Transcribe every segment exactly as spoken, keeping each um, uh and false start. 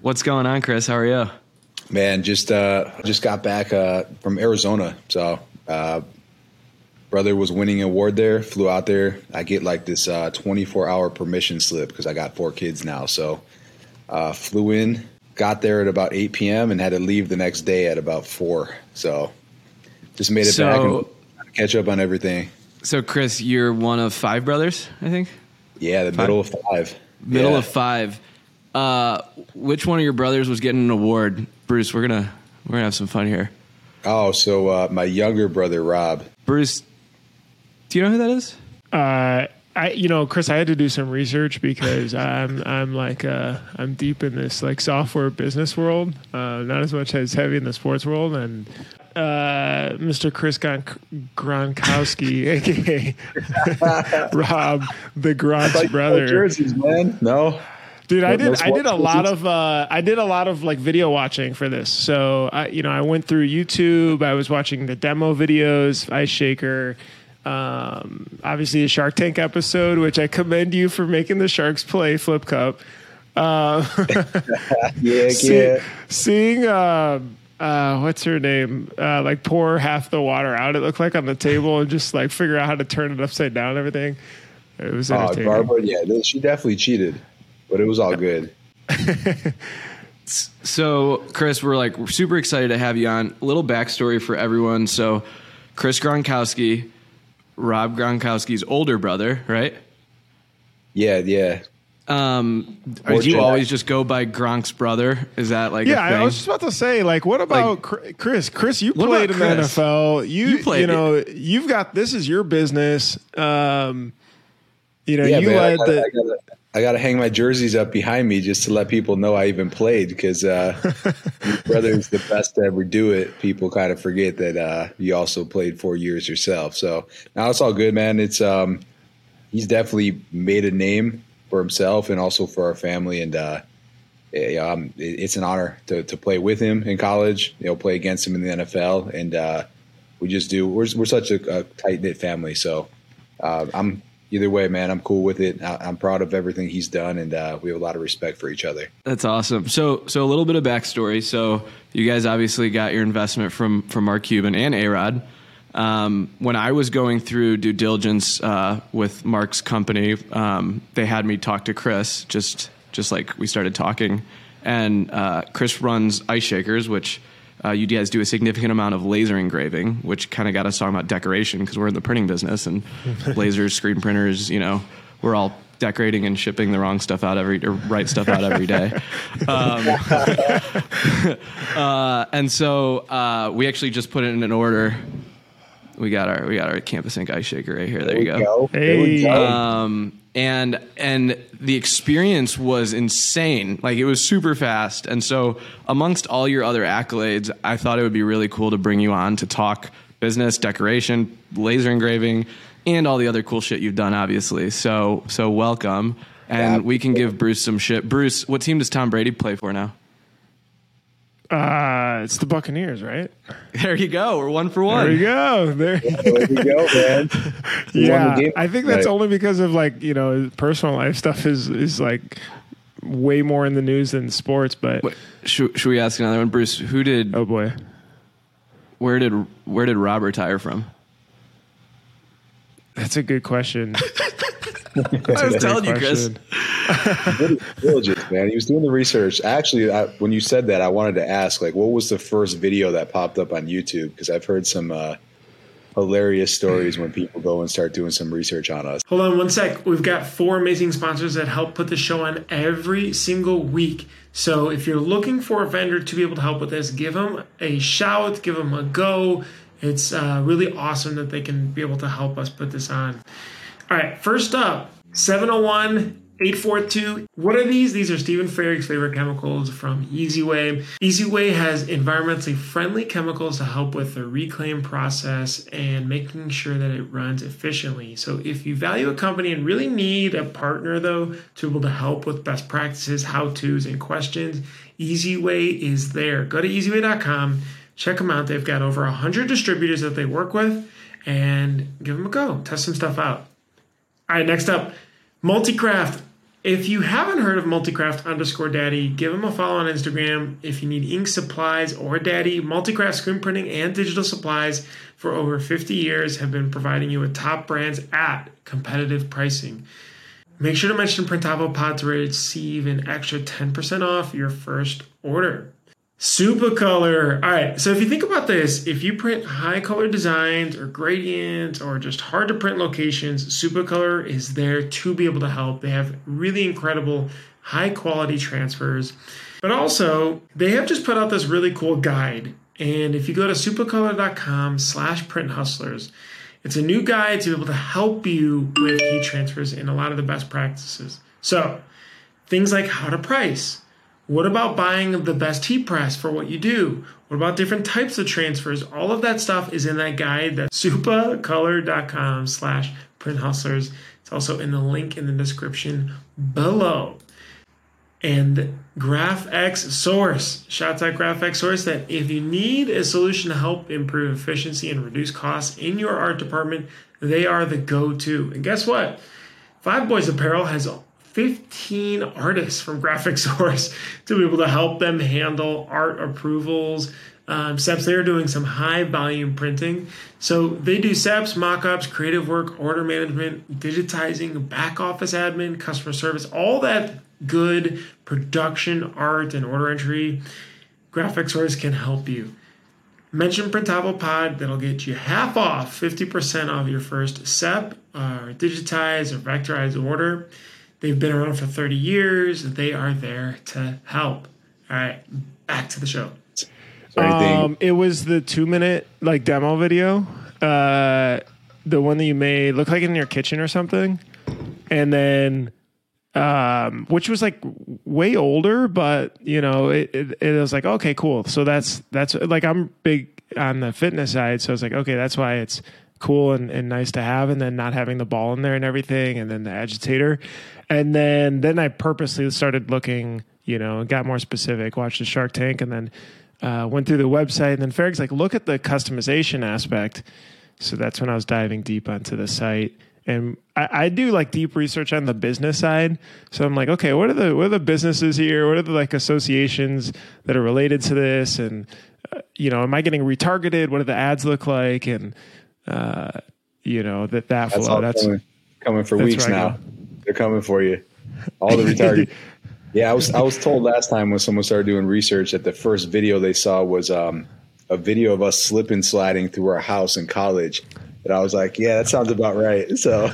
What's going on, Chris? How are you? Man, just uh, just got back uh, from Arizona. So, uh, brother was winning an award there. Flew out there. I get like this uh, twenty-four hour permission slip because I got four kids now. So, uh, flew in, got there at about eight p.m. and had to leave the next day at about four. So, just made it So- back and catch up on everything. So, Chris, you're one of five brothers, I think? Yeah, the Five. middle of five. Middle Yeah. of five. Uh, which one of your brothers was getting an award? Bruce, we're gonna we're gonna have some fun here. Oh, so uh, my younger brother Rob. Bruce, do you know who that is? Uh, I, you know, Chris, I had to do some research because I'm, I'm like, uh, I'm deep in this like software business world, uh, not as much as heavy in the sports world. And uh, Mister Chris Gron- Gronkowski, aka Rob, the Gronk's Like brother. jerseys, man. No. Dude, I No- no did. I did a sports lot jerseys? of. Uh, I did a lot of like video watching for this. So I, you know, I went through YouTube. I was watching the demo videos, Ice Shaker. Um, obviously, a Shark Tank episode, which I commend you for making the Sharks play Flip Cup. Uh, Yeah, see- yeah. seeing. Uh, uh, what's her name? Uh, like pour half the water out. It looked like on the table, and just like figure out how to turn it upside down. And everything. It was Oh, entertaining. Barbara, yeah, she definitely cheated, but it was all good. So, Chris, we're like we're super excited to have you on. A little backstory for everyone. So, Chris Gronkowski, Rob Gronkowski's older brother, right? Yeah, yeah. Um, do you Fortunate. always just go by Gronk's brother? Is that like Yeah, a thing? I was just about to say, like, what about Like- Chr- Chris? Chris, you What played in about the Chris? N F L. You, You you, played- know, you've got this is your business. Um, you know, Yeah, you man, I led gotta, the. I, gotta, I gotta hang my jerseys up behind me just to let people know I even played because uh, your brother is the best to ever do it. People kind of forget that uh, you also played four years yourself. So now it's all good, man. It's um, he's definitely made a name for himself and also for our family, and uh, yeah, um, it, it's an honor to, to play with him in college. You know, play against him in the N F L, and uh, we just do. We're we're such a, a tight knit family, so uh, I'm. Either way, man, I'm cool with it. I, I'm proud of everything he's done, and uh, we have a lot of respect for each other. That's awesome. So, so a little bit of backstory. So, you guys obviously got your investment from from Mark Cuban and A-Rod. Um, when I was going through due diligence uh, with Mark's company, um, they had me talk to Chris. Just just like we started talking, and uh, Chris runs Ice Shakers, which uh, you guys do a significant amount of laser engraving, which kind of got us talking about decoration because we're in the printing business and lasers, screen printers. You know, we're all decorating and shipping the wrong stuff out every or right stuff out every day. Um, uh, and so uh, we actually just put it in an order. We got our we got our Campus Ink Ice Shaker right here. There, you go. There we Hey. go. Um, and and the experience was insane. Like it was super fast. And so amongst all your other accolades, I thought it would be really cool to bring you on to talk business, decoration, laser engraving, and all the other cool shit you've done, obviously. So so welcome. And Yeah. we can give Bruce some shit. Bruce, what team does Tom Brady play for now? Uh, it's the Buccaneers, right? There you go. We're one for one. There you go. There. There we go, man. We won Yeah, the game I think that's tonight. only because of like you know personal life stuff is is like way more in the news than sports. But Wait, should, should we ask another one, Bruce? Who did? oh boy, Where did where did Rob retire from? that's a good question. I was telling you, Chris. Really diligent, man. He was doing the research. Actually, I, when you said that, I wanted to ask, like, what was the first video that popped up on YouTube? Because I've heard some uh, hilarious stories when people go and start doing some research on us. Hold on one sec. We've got four amazing sponsors that help put the show on every single week. So if you're looking for a vendor to be able to help with this, give them a shout, give them a go. It's uh, really awesome that they can be able to help us put this on. All right, first up, seven oh one, eight four two. What are these? These are Stephen Farrick's favorite chemicals from EasyWay. EasyWay has environmentally friendly chemicals to help with the reclaim process and making sure that it runs efficiently. So if you value a company and really need a partner, though, to be able to help with best practices, how-tos, and questions, EasyWay is there. Go to easyway dot com, check them out. They've got over one hundred distributors that they work with, and give them a go. Test some stuff out. All right, next up, Multicraft. If you haven't heard of Multicraft underscore Daddy, give him a follow on Instagram. If you need ink supplies or Daddy, Multicraft screen printing and digital supplies for over fifty years have been providing you with top brands at competitive pricing. Make sure to mention Printavo Pod to receive an extra ten percent off your first order. Supacolor. All right, so if you think about this, if you print high color designs or gradients or just hard to print locations, Supacolor is there to be able to help. They have really incredible high quality transfers, but also they have just put out this really cool guide. And if you go to supacolor.com slash print hustlers, it's a new guide to be able to help you with heat transfers and a lot of the best practices. So things like how to price. What about buying the best heat press for what you do? What about different types of transfers? All of that stuff is in that guide. That's supacolor.com slash print hustlers. It's also in the link in the description below. And GraphX Source. Shouts out GraphX Source that if you need a solution to help improve efficiency and reduce costs in your art department, they are the go-to. And guess what? Five Boys Apparel has fifteen artists from GraphX Source to be able to help them handle art approvals, um, S E Ps. They're doing some high volume printing. So they do S E Ps, mock-ups, creative work, order management, digitizing, back office admin, customer service, all that good production art and order entry. GraphX Source can help you. Mention Printavo Pod, that'll get you half off, fifty percent off your first S E P, or digitize or vectorize order. They've been around for thirty years. They are there to help. All right, back to the show. Um, it was the two minute like demo video, uh, the one that you made look like in your kitchen or something, and then um, which was like way older, but you know it, it, it was like okay, cool. So that's that's like I'm big on the fitness side, so it's like okay, that's why it's cool and, and nice to have, and then not having the ball in there and everything, and then the agitator. And then, then I purposely started looking, you know, and got more specific, watched the Shark Tank, and then uh, went through the website. And then Farrag's like, look at the customization aspect. So that's when I was diving deep onto the site. And I, I do like deep research on the business side. So I'm like, okay, what are the what are the businesses here? What are the like associations that are related to this? And uh, you know, am I getting retargeted? What do the ads look like? And uh, you know that that that's flow. All That's coming, coming for that's weeks now. They're coming for you. All the retargeting. Yeah, I was I was told last time when someone started doing research that the first video they saw was um, a video of us slip and sliding through our house in college. And I was like, yeah, that sounds about right. So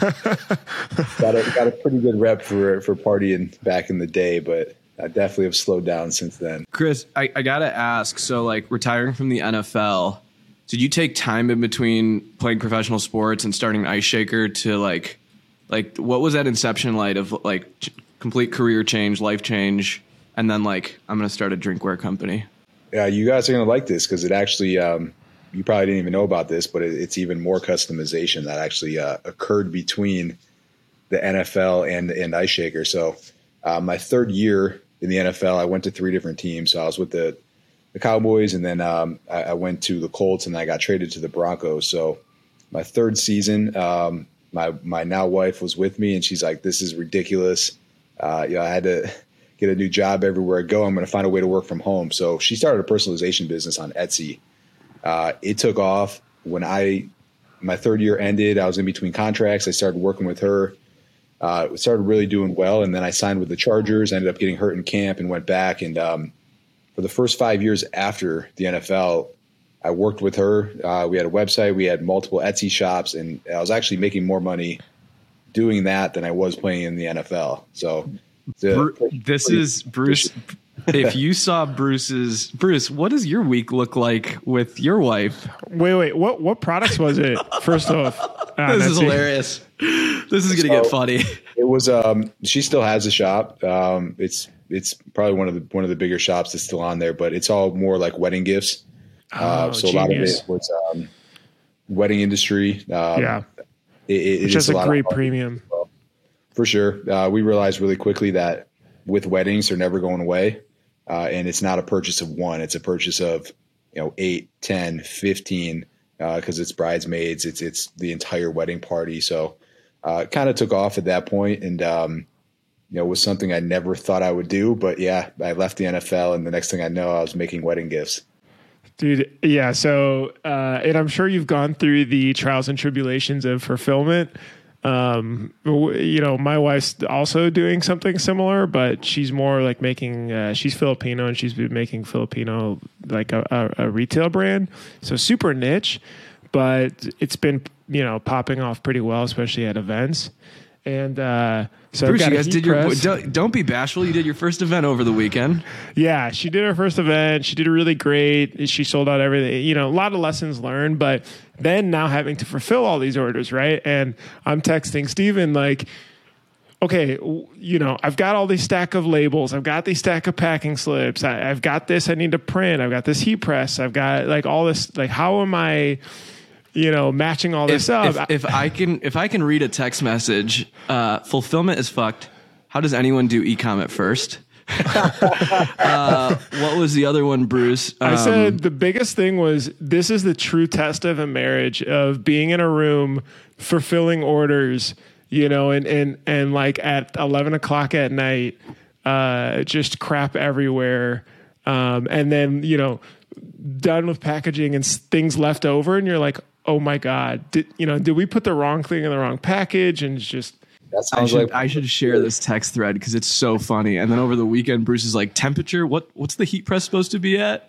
got a got a pretty good rep for for partying back in the day, but I definitely have slowed down since then. Chris, I, I gotta ask. So, like retiring from the N F L, did you take time in between playing professional sports and starting Ice Shaker to like? Like, what was that inception like of like ch- complete career change, life change, and then like I'm gonna start a drinkware company? Yeah, you guys are gonna like this because it actually um, you probably didn't even know about this, but it, it's even more customization that actually uh, occurred between the N F L and and Ice Shaker. So uh, my third year in the N F L, I went to three different teams. So I was with the the Cowboys, and then um, I, I went to the Colts, and I got traded to the Broncos. So my third season. Um, My my now wife was with me, and she's like, "This is ridiculous. Uh, you know, I had to get a new job everywhere I go. I'm going to find a way to work from home." So she started a personalization business on Etsy. Uh, it took off when I my third year ended. I was in between contracts. I started working with her. Uh, started really doing well, and then I signed with the Chargers. I ended up getting hurt in camp and went back. And um, for the first five years after the N F L, I worked with her. Uh, we had a website. We had multiple Etsy shops, and I was actually making more money doing that than I was playing in the N F L. So Bru- this is Bruce. If you saw Bruce's Bruce, what does your week look like with your wife? Wait, wait. What what products was it? First off, uh, this is hilarious. This is gonna so, get funny. It was. Um, she still has a shop. Um, it's it's probably one of the one of the bigger shops that's still on there, but it's all more like wedding gifts. Uh, oh, so genius. a lot of it was um, wedding industry. Um, yeah, it, it, which has a, a great premium. Well, for sure. Uh, we realized really quickly that with weddings, they're never going away. Uh, and it's not a purchase of one. It's a purchase of, you know, eight, ten, fifteen, uh, cause it's bridesmaids. It's, it's the entire wedding party. So, uh, it kind of took off at that point. And, um, you know, was something I never thought I would do. But yeah, I left the N F L, and the next thing I know, I was making wedding gifts. Dude, yeah. So, uh, and I'm sure you've gone through the trials and tribulations of fulfillment. Um, you know, my wife's also doing something similar, but she's more like making, uh, she's Filipino and she's been making Filipino like a, a, a retail brand. So super niche, but it's been, you know, popping off pretty well, especially at events. And, uh, so Bruce, I've got you guys did your, press. don't, don't be bashful. You did your first event over the weekend. Yeah, she did her first event. She did really great. She sold out everything. You know, a lot of lessons learned, but then now having to fulfill all these orders, right? And I'm texting Steven like, okay, you know, I've got all these stack of labels. I've got these stack of packing slips. I, I've got this I need to print. I've got this heat press. I've got like all this. Like, how am I, you know, matching all this if, up? If, if I can, if I can read a text message, uh, fulfillment is fucked. How does anyone do e-com at first? uh, what was the other one, Bruce? Um, I said the biggest thing was this is the true test of a marriage, of being in a room, fulfilling orders, you know, and, and, and like at eleven o'clock at night, uh, just crap everywhere. Um, and then, you know, done with packaging and s- things left over. And you're like, oh my God, did, you know, did we put the wrong thing in the wrong package? And it's just, That I sounds should, like I should share this text thread because it's so funny. And then over the weekend, Bruce is like, temperature? What what's the heat press supposed to be at?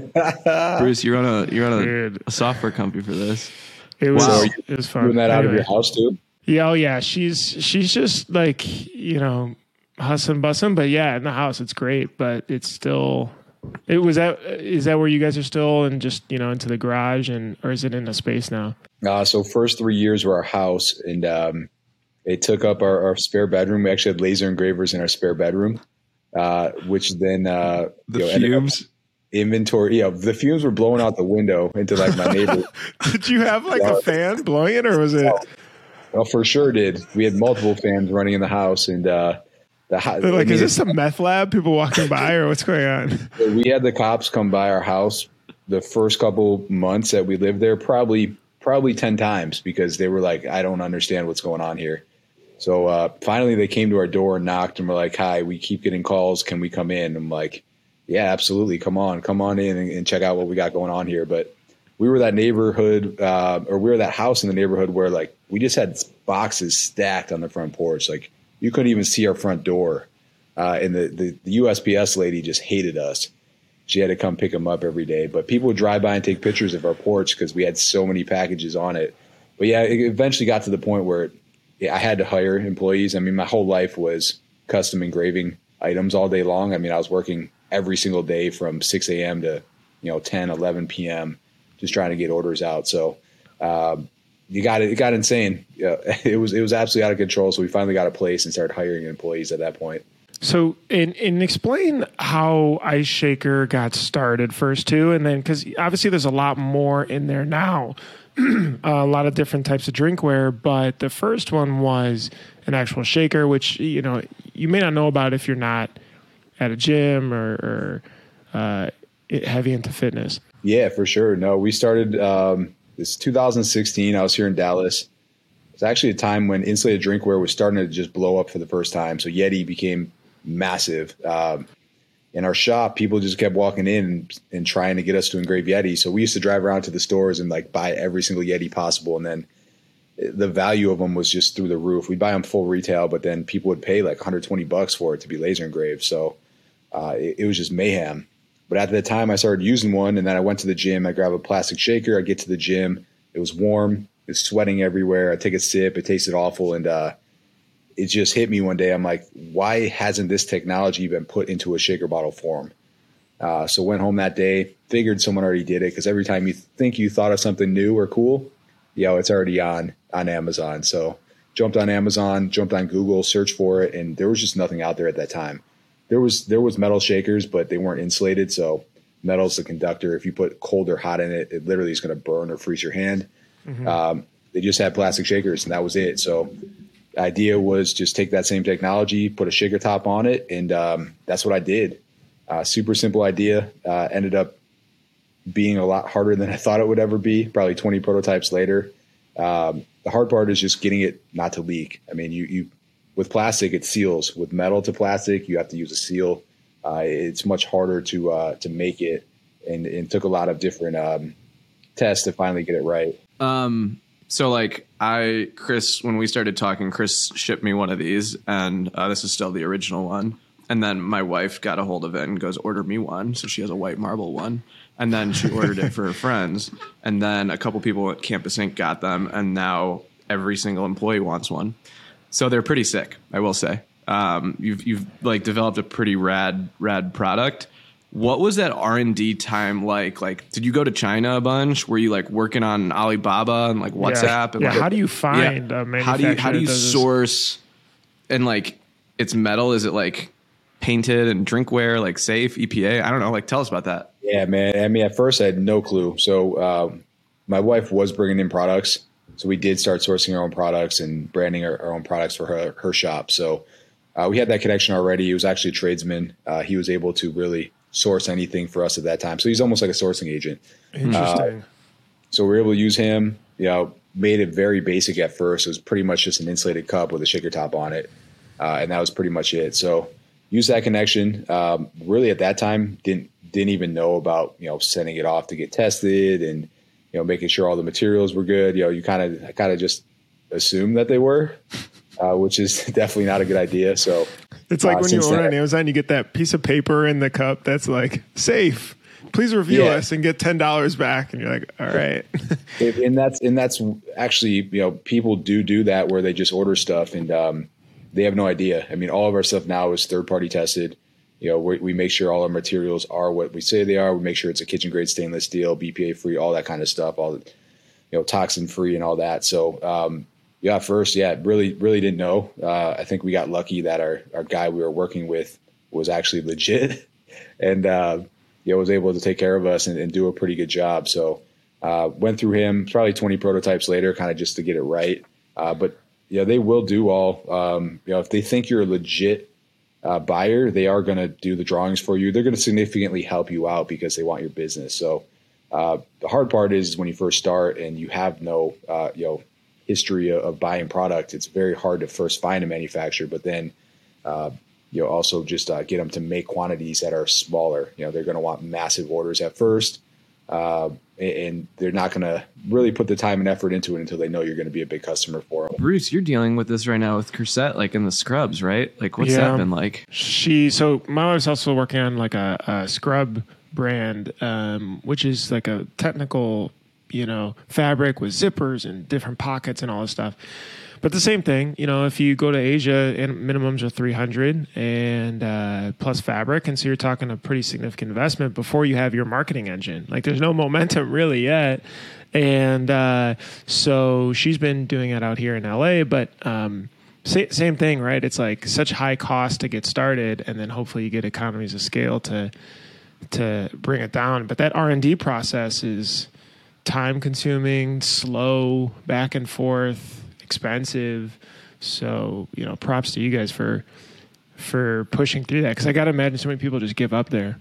Bruce, you're on a you're on a, a software company for this. it was, Wow. it was fun. doing that out of Anyway. your house too. Yeah, oh yeah, she's she's just like, you know, hustling bussing, but yeah, in the house it's great, but it's still. It was that is that where you guys are still and just, you know, into the garage, and or is it in a space now? Uh, so first three years were our house, and um, it took up our, our spare bedroom. We actually had laser engravers in our spare bedroom, uh, which then uh, The you know, ended up fumes. inventory. Yeah, the fumes were blowing out the window into like my neighbor. Did you have like a fan blowing it, or was it? Well, for sure did. We had multiple fans running in the house, and uh, the house. They're like, is this a meth lab? People walking by, or what's going on? We had the cops come by our house the first couple months that we lived there, probably probably ten times, because they were like, I don't understand what's going on here. So uh, finally they came to our door and knocked, and were like, hi, we keep getting calls. Can we come in? I'm like, yeah, absolutely. Come on, come on in and, and check out what we got going on here. But we were that neighborhood, uh, or we were that house in the neighborhood where like we just had boxes stacked on the front porch. Like you couldn't even see our front door. Uh, and the, the, the U S P S lady just hated us. She had to come pick them up every day. But people would drive by and take pictures of our porch because we had so many packages on it. But yeah, it eventually got to the point where yeah, I had to hire employees. I mean, my whole life was custom engraving items all day long. I mean, I was working every single day from six a.m. to, you know, ten, eleven p.m. just trying to get orders out. So um, you got it. It got insane. Yeah, it was it was absolutely out of control. So we finally got a place and started hiring employees at that point. So, and, and explain how Ice Shaker got started first too, and then because obviously there's a lot more in there now, a lot of different types of drinkware. But the first one was an actual shaker, which you know you may not know about if you're not at a gym or, or uh, heavy into fitness. Yeah, for sure. No, we started um, this two thousand sixteen. I was here in Dallas. It was actually a time when insulated drinkware was starting to just blow up for the first time. So Yeti became massive. Um, in our shop, people just kept walking in and, and trying to get us to engrave Yeti. So we used to drive around to the stores and like buy every single Yeti possible. And then the value of them was just through the roof. We'd buy them full retail, but then people would pay like one hundred twenty bucks for it to be laser engraved. So uh, it, it was just mayhem. But at the time I started using one, and then I went to the gym. I grabbed a plastic shaker. I get to the gym. It was warm. It was sweating everywhere. I take a sip. It tasted awful. And uh, it just hit me one day. I'm like, why hasn't this technology been put into a shaker bottle form? Uh, so went home that day, figured someone already did it, because every time you think you thought of something new or cool, you know, it's already on on Amazon. So jumped on Amazon, jumped on Google, searched for it, and there was just nothing out there at that time. There was there was metal shakers, but they weren't insulated. So metal's the conductor. If you put cold or hot in it, it literally is going to burn or freeze your hand. Mm-hmm. Um, they just had plastic shakers, and that was it. So the idea was just take that same technology, put a shaker top on it, and um, that's what I did. Uh, super simple idea. Uh, ended up being a lot harder than I thought it would ever be. Probably twenty prototypes later. Um, the hard part is just getting it not to leak. I mean, you you with plastic, it seals. With metal to plastic, you have to use a seal. Uh, it's much harder to uh, to make it, and it took a lot of different um, tests to finally get it right. Um, so like I, Chris, when we started talking, Chris shipped me one of these, and uh, this is still the original one. And then my wife got a hold of it and goes, order me one. So she has a white marble one. And then she ordered it for her friends. And then a couple people at Campus Ink got them. And now every single employee wants one. So they're pretty sick, I will say. Um, you've, you've like developed a pretty rad, rad product. What was that R and D time like? Like, did you go to China a bunch? Were you like working on Alibaba and like WhatsApp? Yeah. And yeah. like, how do you find yeah. a manufacturer? How do you, how do you that does source and like it's metal? Is it like painted and drinkware, like safe, E P A? I don't know. Like, tell us about that. Yeah, man. I mean, at first I had no clue. So um, my wife was bringing in products. So we did start sourcing our own products and branding our, our own products for her, her shop. So uh, we had that connection already. He was actually a tradesman. Uh, he was able to really source anything for us at that time. So he's almost like a sourcing agent. Interesting. Uh, so we were able to use him, you know, made it very basic at first. It was pretty much just an insulated cup with a shaker top on it. Uh, and that was pretty much it. So use that connection. Um, really at that time, didn't, didn't even know about, you know, sending it off to get tested and, you know, making sure all the materials were good. You know, you kind of, I kind of just assumed that they were, uh, which is definitely not a good idea. So it's like uh, when you order then, on Amazon, you get that piece of paper in the cup that's like safe. Please review yeah. us and get ten dollars back. And you're like, all right. and that's, and that's actually, you know, people do do that where they just order stuff and um, they have no idea. I mean, all of our stuff now is third party tested. You know, we, we make sure all our materials are what we say they are. We make sure it's a kitchen grade stainless steel, B P A free, all that kind of stuff, all, you know, toxin free and all that. So, um, yeah, first, yeah, really, really didn't know. Uh, I think we got lucky that our, our guy we were working with was actually legit and, uh, you know, was able to take care of us and, and do a pretty good job. So, uh, went through him probably twenty prototypes later, kind of just to get it right. Uh, but yeah, they will do all, um, you know, if they think you're a legit Uh, buyer, they are going to do the drawings for you. They're going to significantly help you out because they want your business. So uh, the hard part is when you first start and you have no, uh, you know, history of, of buying product, it's very hard to first find a manufacturer, but then, uh, you know, also just uh, get them to make quantities that are smaller. You know, they're going to want massive orders at first, uh, and they're not going to really put the time and effort into it until they know you're going to be a big customer for them. Bruce, you're dealing with this right now with Corsette, like in the scrubs, right? Like, what's Yeah. that been like? She, so my wife's also working on like a, a scrub brand, um, which is like a technical, you know, fabric with zippers and different pockets and all this stuff. But the same thing, you know, if you go to Asia, and minimums are three hundred and uh, plus fabric. And so you're talking a pretty significant investment before you have your marketing engine. Like there's no momentum really yet. And uh, so she's been doing it out here in L A, but um, sa- same thing, right? It's like such high cost to get started. And then hopefully you get economies of scale to to bring it down. But that R and D process is time consuming, slow, back and forth, expensive. So, you know, props to you guys for for pushing through that, because I got to imagine so many people just give up there.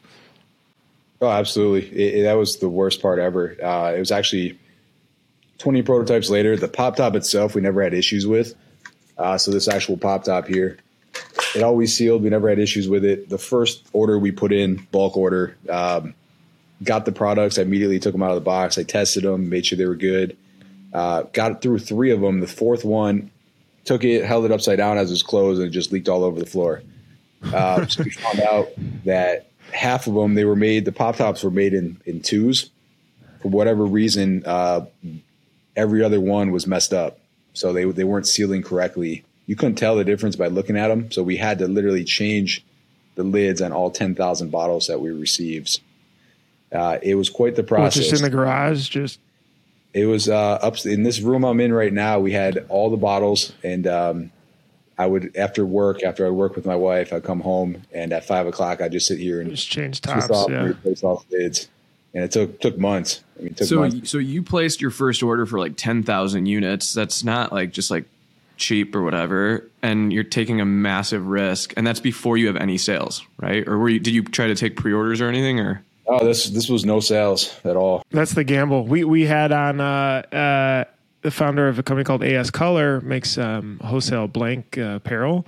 Oh, absolutely. It, it, that was the worst part ever. Uh, it was actually twenty prototypes later. The pop top itself, we never had issues with. Uh, so this actual pop top here, it always sealed. We never had issues with it. The first order we put in, bulk order, um, got the products. I immediately took them out of the box. I tested them, made sure they were good. Uh, got through three of them. The fourth one, took it, held it upside down as it was closed, and it just leaked all over the floor. Uh, so we found out that half of them, they were made, the pop tops were made in, in twos. For whatever reason, uh, every other one was messed up. So they they weren't sealing correctly. You couldn't tell the difference by looking at them. So we had to literally change the lids on all ten thousand bottles that we received. Uh, it was quite the process. Just in the garage, just It was uh, up in this room I'm in right now. We had all the bottles, and um, I would, after work, after I work with my wife, I'd come home, and at five o'clock, I'd just sit here and just change twist tops. off Yeah. and replace all the lids. And it took took months. I mean, it took So, months. so you placed your first order for like ten thousand units. That's not like just like cheap or whatever, and you're taking a massive risk, and that's before you have any sales, right? Or were you, did you try to take pre-orders or anything, or? Oh, this this was no sales at all. That's the gamble. We we had on uh, uh, the founder of a company called A S Color, makes um, wholesale blank uh, apparel,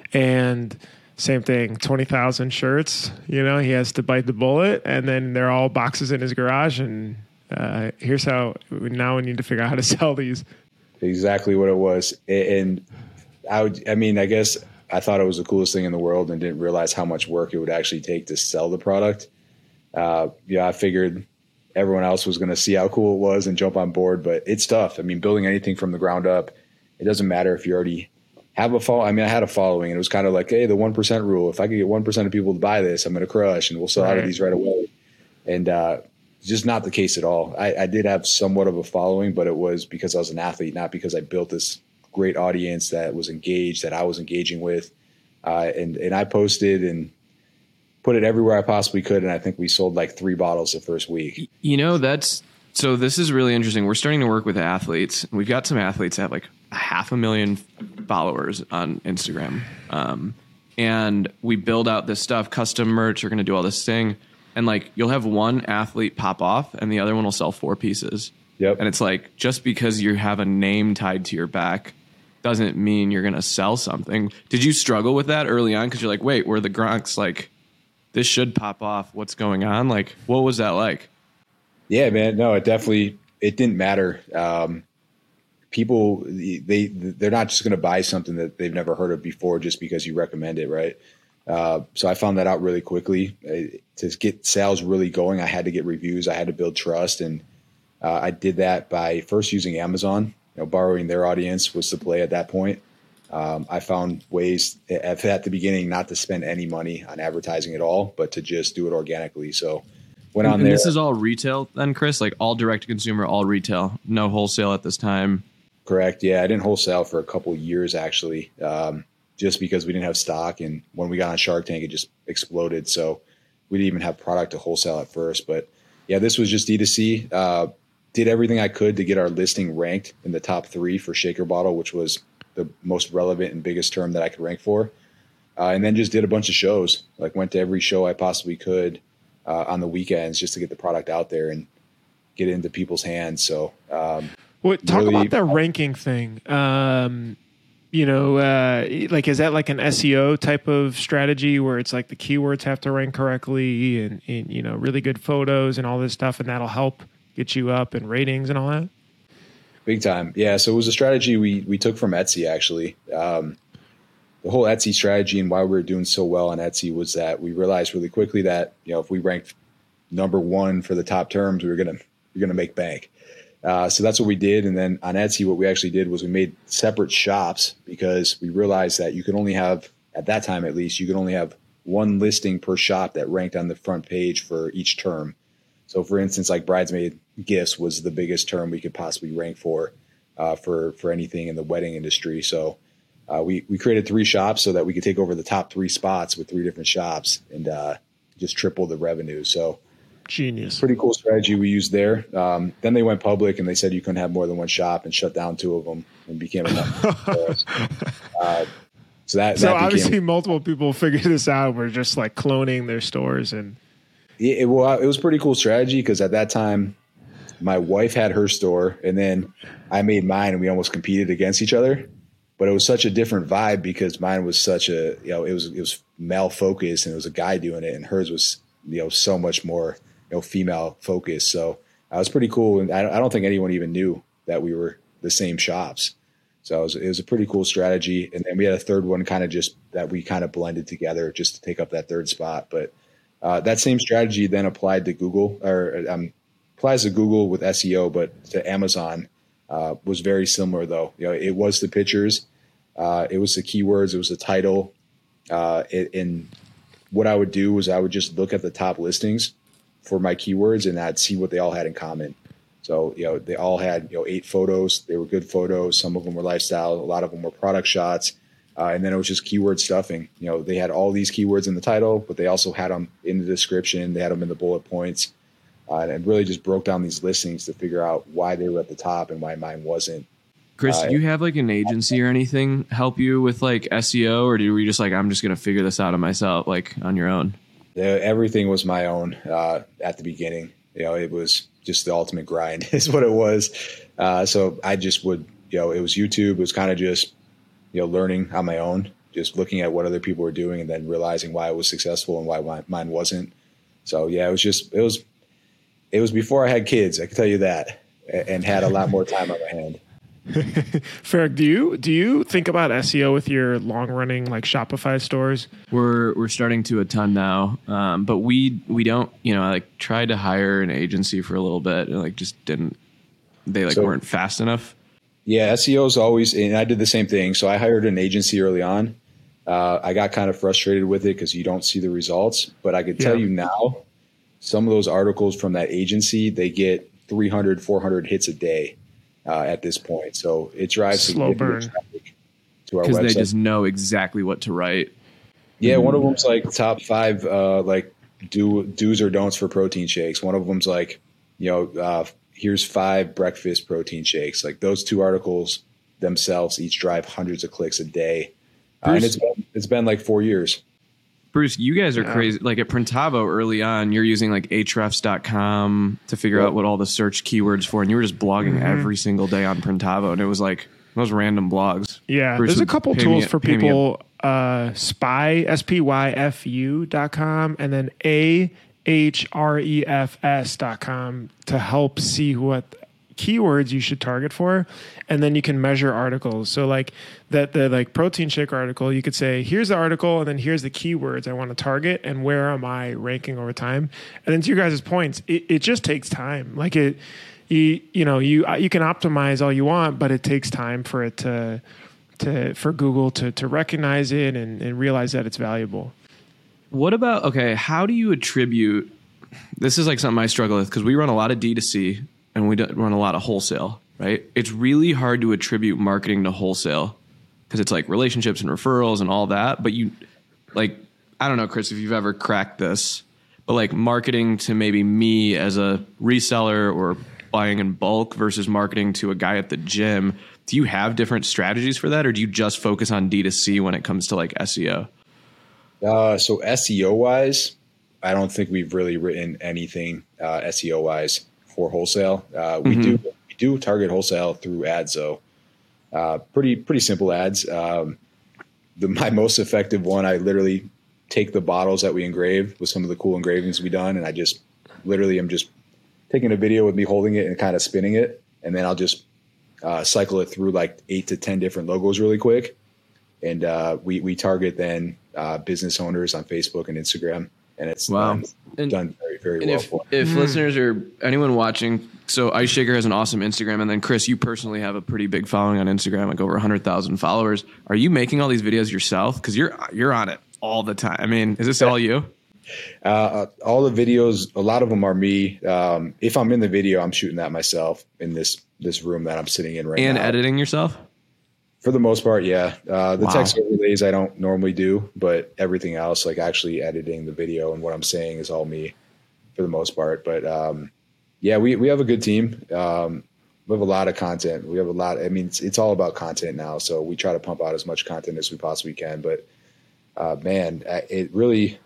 and same thing, twenty thousand shirts. You know, he has to bite the bullet, and then they're all boxes in his garage. And uh, here's how. Now we need to figure out how to sell these. Exactly what it was, and I would. I mean, I guess I thought it was the coolest thing in the world, and didn't realize how much work it would actually take to sell the product. Uh, yeah, I figured everyone else was going to see how cool it was and jump on board, but it's tough. I mean, building anything from the ground up, it doesn't matter if you already have a follow. I mean, I had a following, and it was kind of like, hey, the one percent rule. If I could get one percent of people to buy this, I'm going to crush, and we'll sell right. out of these right away. And uh, just not the case at all. I, I did have somewhat of a following, but it was because I was an athlete, not because I built this great audience that was engaged, that I was engaging with. Uh, and, and I posted and put it everywhere I possibly could, and I think we sold like three bottles the first week. You know, that's so this is really interesting. We're starting to work with athletes. We've got some athletes that have like a half a million followers on Instagram. Um, and we build out this stuff, custom merch. We're going to do all this thing. And like, you'll have one athlete pop off and the other one will sell four pieces. Yep. And it's like, just because you have a name tied to your back doesn't mean you're going to sell something. Did you struggle with that early on? Cause you're like, wait, we're the Gronks, like, this should pop off. What's going on? Like, what was that like? Yeah, man. No, it definitely, it didn't matter. Um, people, they, they're not just going to buy something that they've never heard of before just because you recommend it. Right. Uh, so I found that out really quickly. I, to get sales really going, I had to get reviews. I had to build trust. And uh, I did that by first using Amazon, you know, borrowing their audience was the play at that point. Um, I found ways at, at the beginning not to spend any money on advertising at all, but to just do it organically. So went on and there. This is all retail then, Chris, like all direct to consumer, all retail, no wholesale at this time. Correct. Yeah. I didn't wholesale for a couple of years actually, um, just because we didn't have stock. And when we got on Shark Tank, it just exploded. So we didn't even have product to wholesale at first, but yeah, this was just D two C. Uh, did everything I could to get our listing ranked in the top three for Shaker Bottle, which was the most relevant and biggest term that I could rank for. Uh, and then just did a bunch of shows, like went to every show I possibly could uh, on the weekends just to get the product out there and get it into people's hands. So, um, well, talk really, about the ranking thing. Um, you know, uh, like, is that like an S E O type of strategy where it's like the keywords have to rank correctly and, and, you know, really good photos and all this stuff, and that'll help get you up in ratings and all that? Big time. Yeah. So it was a strategy we, we took from Etsy, actually. Um, the whole Etsy strategy and why we were doing so well on Etsy was that we realized really quickly that, you know, if we ranked number one for the top terms, we were going to, we were going to make bank. Uh, so that's what we did. And then on Etsy, what we actually did was we made separate shops because we realized that you could only have, at that time at least, you could only have one listing per shop that ranked on the front page for each term. So for instance, like bridesmaid gifts was the biggest term we could possibly rank for, uh, for, for anything in the wedding industry. So uh, we, we created three shops so that we could take over the top three spots with three different shops and uh, just triple the revenue. So genius. Pretty cool strategy we used there. Um, then they went public and they said you couldn't have more than one shop and shut down two of them and became enough for us. Uh, so that, so that obviously became, multiple people figured this out. We're just like cloning their stores and it, it, well, it was a pretty cool strategy because at that time my wife had her store and then I made mine and we almost competed against each other. But it was such a different vibe because mine was such a, you know, it was it was male focused and it was a guy doing it, and hers was, you know, so much more, you know, female focused. So uh, it was pretty cool, and I don't, I don't think anyone even knew that we were the same shops. So it was, it was a pretty cool strategy. And then we had a third one kind of just that we kind of blended together just to take up that third spot. But uh, that same strategy then applied to Google, or um, applies to Google with S E O, but to Amazon uh, was very similar though. You know, it was the pictures, uh, it was the keywords, it was the title. Uh, it, and what I would do was I would just look at the top listings for my keywords and I'd see what they all had in common. So, you know, they all had, you know, eight photos. They were good photos. Some of them were lifestyle. A lot of them were product shots. Uh, and then it was just keyword stuffing. You know, they had all these keywords in the title, but they also had them in the description. They had them in the bullet points, uh, and really just broke down these listings to figure out why they were at the top and why mine wasn't. Chris, uh, did you have like an agency or anything help you with like S E O, or were you just like, I'm just going to figure this out on myself, like on your own? Everything was my own uh, at the beginning. You know, it was just the ultimate grind is what it was. Uh, so I just would, you know, it was YouTube. It was kind of just, you know, learning on my own, just looking at what other people were doing and then realizing why it was successful and why my, mine wasn't. So yeah, it was just, it was, it was before I had kids. I can tell you that, and had a lot more time on my hand. Ferric, do you do you think about S E O with your long running like Shopify stores? We're we're starting to a ton now, um, but we we don't you know like tried to hire an agency for a little bit and like just didn't they like so, weren't fast enough. Yeah, S E O is always, and I did the same thing. So I hired an agency early on. Uh, I got kind of frustrated with it because you don't see the results, but I could tell yeah. you now, some of those articles from that agency, they get three hundred, four hundred hits a day. Uh, at this point. So it drives slow burn traffic to our website. Because they just know exactly what to write. Yeah, one of them's like top five uh, like do do's or don'ts for protein shakes. One of them's like, you know, uh, here's five breakfast protein shakes. Like those two articles themselves each drive hundreds of clicks a day. Uh, and it's been, it's been like four years. Bruce, you guys are yeah. crazy. Like at Printavo early on, you're using like Ahrefs dot com to figure yep. out what all the search keywords for, and you were just blogging mm-hmm. every single day on Printavo, and it was like those random blogs. Yeah, Bruce, there's a couple tools me, for people. Uh, Spy, S P Y F U dot com, and then A H R E F S dot com to help see what keywords you should target for, and then you can measure articles. So like that the like protein shake article, you could say here's the article and then here's the keywords I want to target and where am I ranking over time. And then to your guys' points, it, it just takes time. Like it you you know you you can optimize all you want, but it takes time for it to to for Google to to recognize it and, and realize that it's valuable. What about okay, how do you attribute this is like something I struggle with because we run a lot of D two C and we run a lot of wholesale, right? It's really hard to attribute marketing to wholesale because it's like relationships and referrals and all that. But you, like, I don't know, Chris, if you've ever cracked this, but like marketing to maybe me as a reseller or buying in bulk versus marketing to a guy at the gym, do you have different strategies for that, or do you just focus on D two C when it comes to like S E O? Uh, so S E O wise, I don't think we've really written anything uh, S E O wise for wholesale. Uh, we mm-hmm. do we do target wholesale through ads though. Uh, pretty pretty simple ads. Um, the my most effective one, I literally take the bottles that we engrave with some of the cool engravings we done, and I just literally am just taking a video with me holding it and kind of spinning it, and then I'll just uh, cycle it through like eight to ten different logos really quick, and uh, we we target then uh, business owners on Facebook and Instagram. And it's wow. done, and, done very, very and well. If, for if mm. listeners or anyone watching, so Ice Shaker has an awesome Instagram. And then, Chris, you personally have a pretty big following on Instagram, like over one hundred thousand followers. Are you making all these videos yourself? Because you're you're on it all the time. I mean, is this all you? Uh, all the videos, a lot of them are me. Um, if I'm in the video, I'm shooting that myself in this this room that I'm sitting in right and now. And editing yourself? For the most part, yeah. Uh, the wow. text overlays I don't normally do, but everything else, like actually editing the video and what I'm saying, is all me for the most part. But um, yeah, we we have a good team. Um, we have a lot of content. We have a lot. I mean, it's, it's all about content now, so we try to pump out as much content as we possibly can. But uh, man, it really,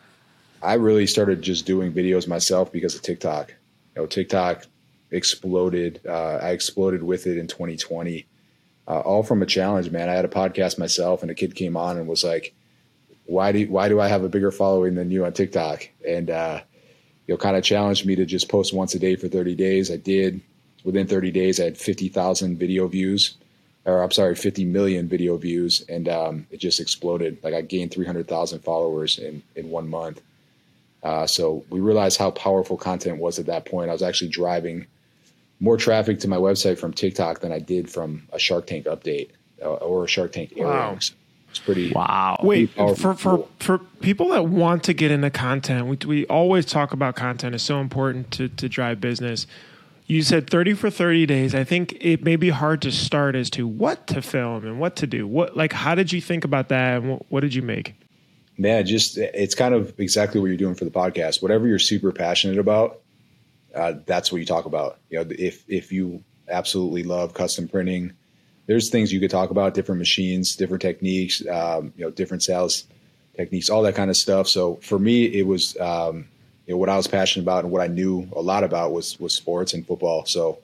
I really started just doing videos myself because of TikTok. You know, TikTok exploded. Uh, I exploded with it in twenty twenty. Uh, all from a challenge, man. I had a podcast myself, and a kid came on and was like, "Why do why do I have a bigger following than you on TikTok?" And uh, you know, kind of challenged me to just post once a day for thirty days. I did. Within thirty days, I had fifty thousand video views, or I'm sorry, fifty million video views, and um, it just exploded. Like I gained three hundred thousand followers in in one month. Uh, so we realized how powerful content was at that point. I was actually driving more traffic to my website from TikTok than I did from a Shark Tank update uh, or a Shark Tank airing. Wow. So it's pretty wow. Wait, pretty for for for people that want to get into content, we we always talk about content is so important to to drive business. You said thirty for thirty days. I think it may be hard to start as to what to film and what to do. What like how did you think about that? And what, what did you make? Man, just it's kind of exactly what you're doing for the podcast. Whatever you're super passionate about, Uh, that's what you talk about. You know, if if you absolutely love custom printing, there's things you could talk about, different machines, different techniques, um, you know, different sales techniques, all that kind of stuff. So for me, it was um, you know what I was passionate about and what I knew a lot about was was sports and football. So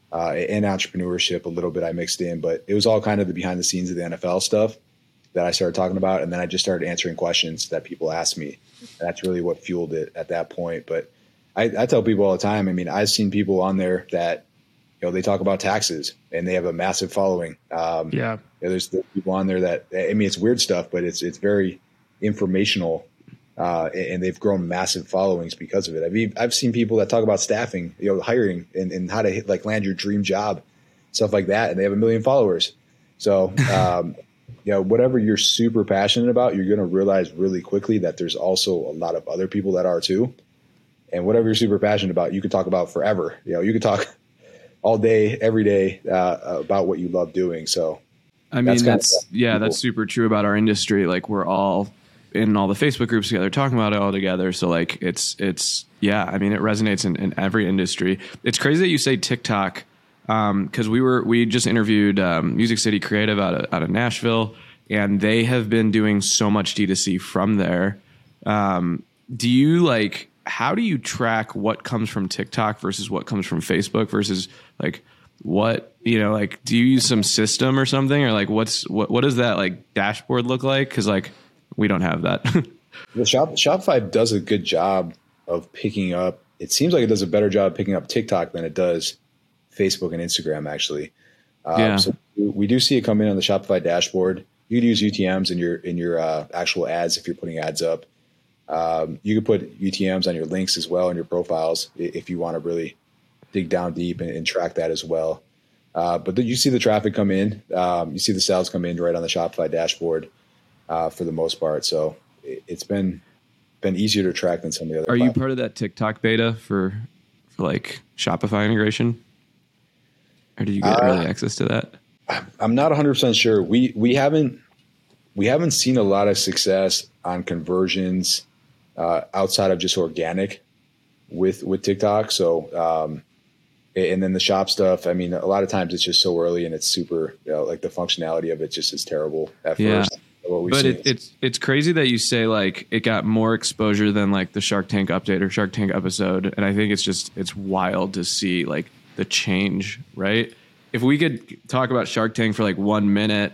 uh, and entrepreneurship a little bit I mixed in, but it was all kind of the behind the scenes of the N F L stuff that I started talking about. And then I just started answering questions that people asked me. And that's really what fueled it at that point. But I, I tell people all the time, I mean, I've seen people on there that, you know, they talk about taxes and they have a massive following. Um, Yeah. You know, there's, there's people on there that, I mean, it's weird stuff, but it's, it's very informational. Uh, and they've grown massive followings because of it. I've, I've seen people that talk about staffing, you know, hiring and, and how to hit, like land your dream job, stuff like that. And they have a million followers. So, um, you know, whatever you're super passionate about, you're going to realize really quickly that there's also a lot of other people that are too. And whatever you're super passionate about, you can talk about forever. You know, you can talk all day, every day uh, about what you love doing. So, I mean, that's, that's yeah, people. that's super true about our industry. Like we're all in all the Facebook groups together, talking about it all together. So like it's, it's, yeah, I mean, it resonates in, in every industry. It's crazy that you say TikTok. Um, cause we were, we just interviewed, um, Music City Creative out of, out of Nashville, and they have been doing so much D two C from there. Um, do you like, how do you track what comes from TikTok versus what comes from Facebook versus like what, you know, like, do you use some system or something, or like, what's, what, what does that like dashboard look like? Cause like, we don't have that. The Shop, Shopify does a good job of picking up. It seems like it does a better job of picking up TikTok than it does Facebook and Instagram, actually. Um, Yeah. So we do see it come in on the Shopify dashboard. You could use U T Ms in your in your uh, actual ads if you're putting ads up. Um, you could put U T Ms on your links as well in your profiles if you want to really dig down deep and, and track that as well. Uh, but the, you see the traffic come in. Um, you see the sales come in right on the Shopify dashboard uh, for the most part. So it, it's been been easier to track than some of the other. Are you platforms. part of that TikTok beta for, for like Shopify integration? Or did you get Uh, early access to that? I'm not one hundred percent sure. We we haven't we haven't seen a lot of success on conversions uh, outside of just organic with with TikTok. So um, and then the shop stuff. I mean, a lot of times it's just so early and it's super, you know, like the functionality of it just is terrible at Yeah. first. What we've But seen. it, it's it's crazy that you say like it got more exposure than like the Shark Tank update or Shark Tank episode, and I think it's just it's wild to see like the change, right? If we could talk about Shark Tank for like one minute,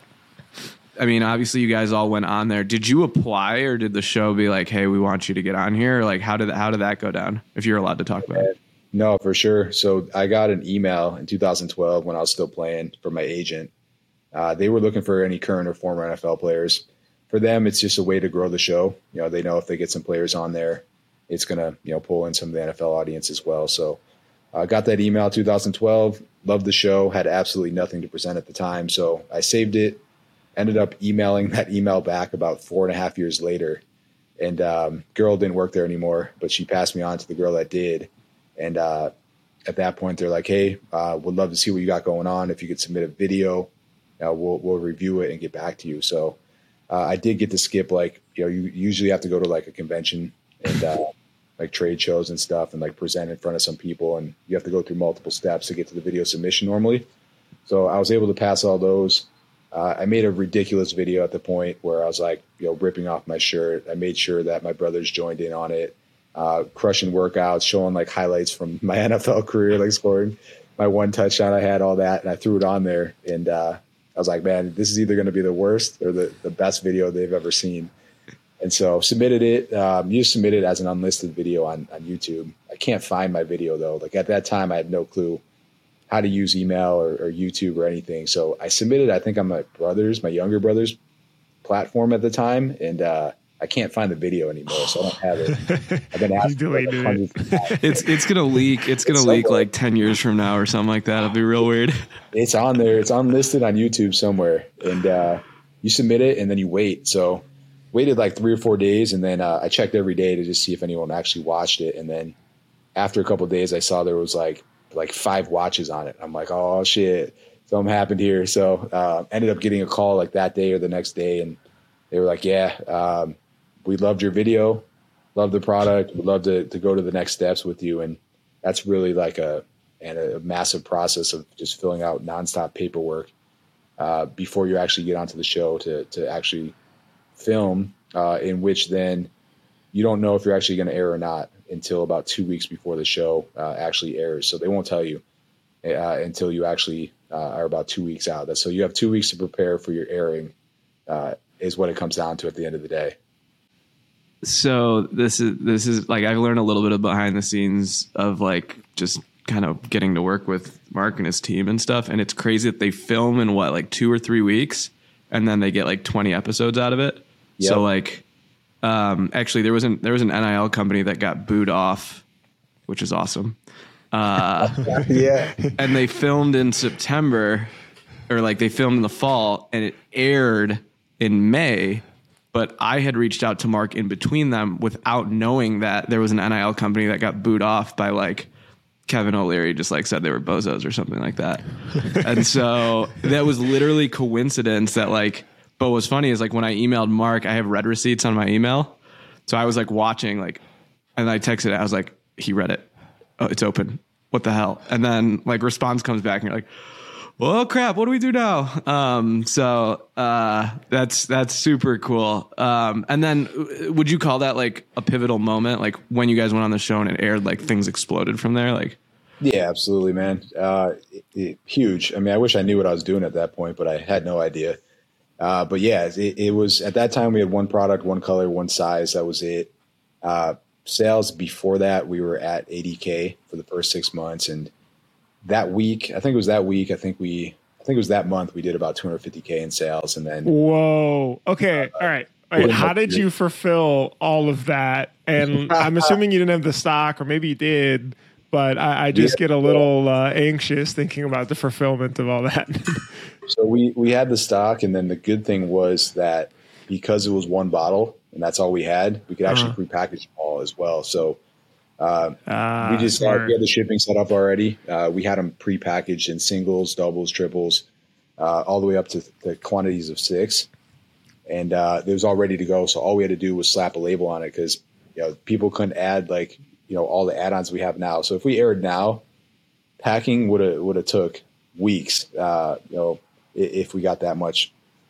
I mean, obviously you guys all went on there. Did you apply, or did the show be like, "Hey, we want you to get on here"? Or like, how did how did that go down? If you're allowed to talk about it. No, for sure. So I got an email in two thousand twelve when I was still playing from my agent. Uh, they were looking for any current or former N F L players. For them, it's just a way to grow the show. You know, they know if they get some players on there, it's going to, you know, pull in some of the N F L audience as well. So I uh, got that email two thousand twelve, loved the show, had absolutely nothing to present at the time. So I saved it, ended up emailing that email back about four and a half years later. And um, girl didn't work there anymore, but she passed me on to the girl that did. And uh, at that point, they're like, hey, uh, would love to see what you got going on. If you could submit a video, uh, we'll, we'll review it and get back to you. So uh, I did get to skip, like, you know, you usually have to go to like a convention and uh, like trade shows and stuff and like present in front of some people. And you have to go through multiple steps to get to the video submission normally. So I was able to pass all those. Uh, I made a ridiculous video at the point where I was like, you know, ripping off my shirt. I made sure that my brothers joined in on it. Uh, crushing workouts, showing like highlights from my N F L career, like scoring my one touchdown I had, all that. And I threw it on there. And uh, I was like, man, this is either going to be the worst or the, the best video they've ever seen. And so submitted it. Um, you submit it as an unlisted video on, on YouTube. I can't find my video though. Like at that time, I had no clue how to use email or, or YouTube or anything. So I submitted, I think on my brother's, my younger brother's platform at the time. And, uh, I can't find the video anymore, so I don't have it. I've been asking for like hundreds of times. It's it's gonna leak. It's gonna It's leak somewhere. like ten years from now or something like that. It'll be real weird. It's on there. It's unlisted on YouTube somewhere. And uh, you submit it and then you wait. So waited like three or four days. And then uh, I checked every day to just see if anyone actually watched it. And then after a couple of days, I saw there was like like five watches on it. I'm like, oh, shit. Something happened here. So uh, ended up getting a call like that day or the next day. And they were like, yeah, um, we loved your video, loved the product. We'd love to, to go to the next steps with you. And that's really like a, and a massive process of just filling out nonstop paperwork uh, before you actually get onto the show to, to actually film, uh, in which then you don't know if you're actually going to air or not until about two weeks before the show uh, actually airs. So they won't tell you. uh, until you actually uh, are about two weeks out. That's so you have two weeks to prepare for your airing, uh, is what it comes down to at the end of the day. So this is this is like I've learned a little bit of behind the scenes of like just kind of getting to work with Mark and his team and stuff, and it's crazy that they film in what like two or three weeks, and then they get like twenty episodes out of it. Yep. So like, um, actually, there was an there was an N I L company that got booed off, which is awesome. Uh, yeah, and they filmed in September, or like they filmed in the fall, and it aired in May. But I had reached out to Mark in between them without knowing that there was an N I L company that got booed off by like Kevin O'Leary just like said they were bozos or something like that. And so that was literally coincidence that like, but what's funny is like when I emailed Mark, I have read receipts on my email. So I was like watching like, and I texted it. I was like, he read it. Oh, it's open. What the hell? And then like response comes back and you're like, well, crap, what do we do now? Um, so uh, that's that's super cool. Um, and then would you call that like a pivotal moment? Like when you guys went on the show and it aired, like things exploded from there? Like, yeah, absolutely, man. Uh, it, it, huge. I mean, I wish I knew what I was doing at that point, but I had no idea. Uh, but yeah, it, it was at that time we had one product, one color, one size. That was it. Uh, sales before that, we were at eighty K for the first six months. And that week, I think it was that week, I think we, I think it was that month we did about two hundred fifty K in sales. And then, whoa. Okay. Uh, all right. All right. How did you fulfill all of that? And I'm assuming you didn't have the stock, or maybe you did, but I, I just yeah. get a little uh, anxious thinking about the fulfillment of all that. So we, we had the stock. And then the good thing was that because it was one bottle and that's all we had, we could actually uh-huh. prepackage them all as well. So uh, uh, we just uh, we had the shipping set up already. Uh, we had them pre-packaged in singles, doubles, triples, uh, all the way up to the quantities of six. And uh, it was all ready to go. So all we had to do was slap a label on it because you know people couldn't add like you know all the add-ons we have now. So if we aired now, packing would have would have took weeks. Uh, you know, if we got that much,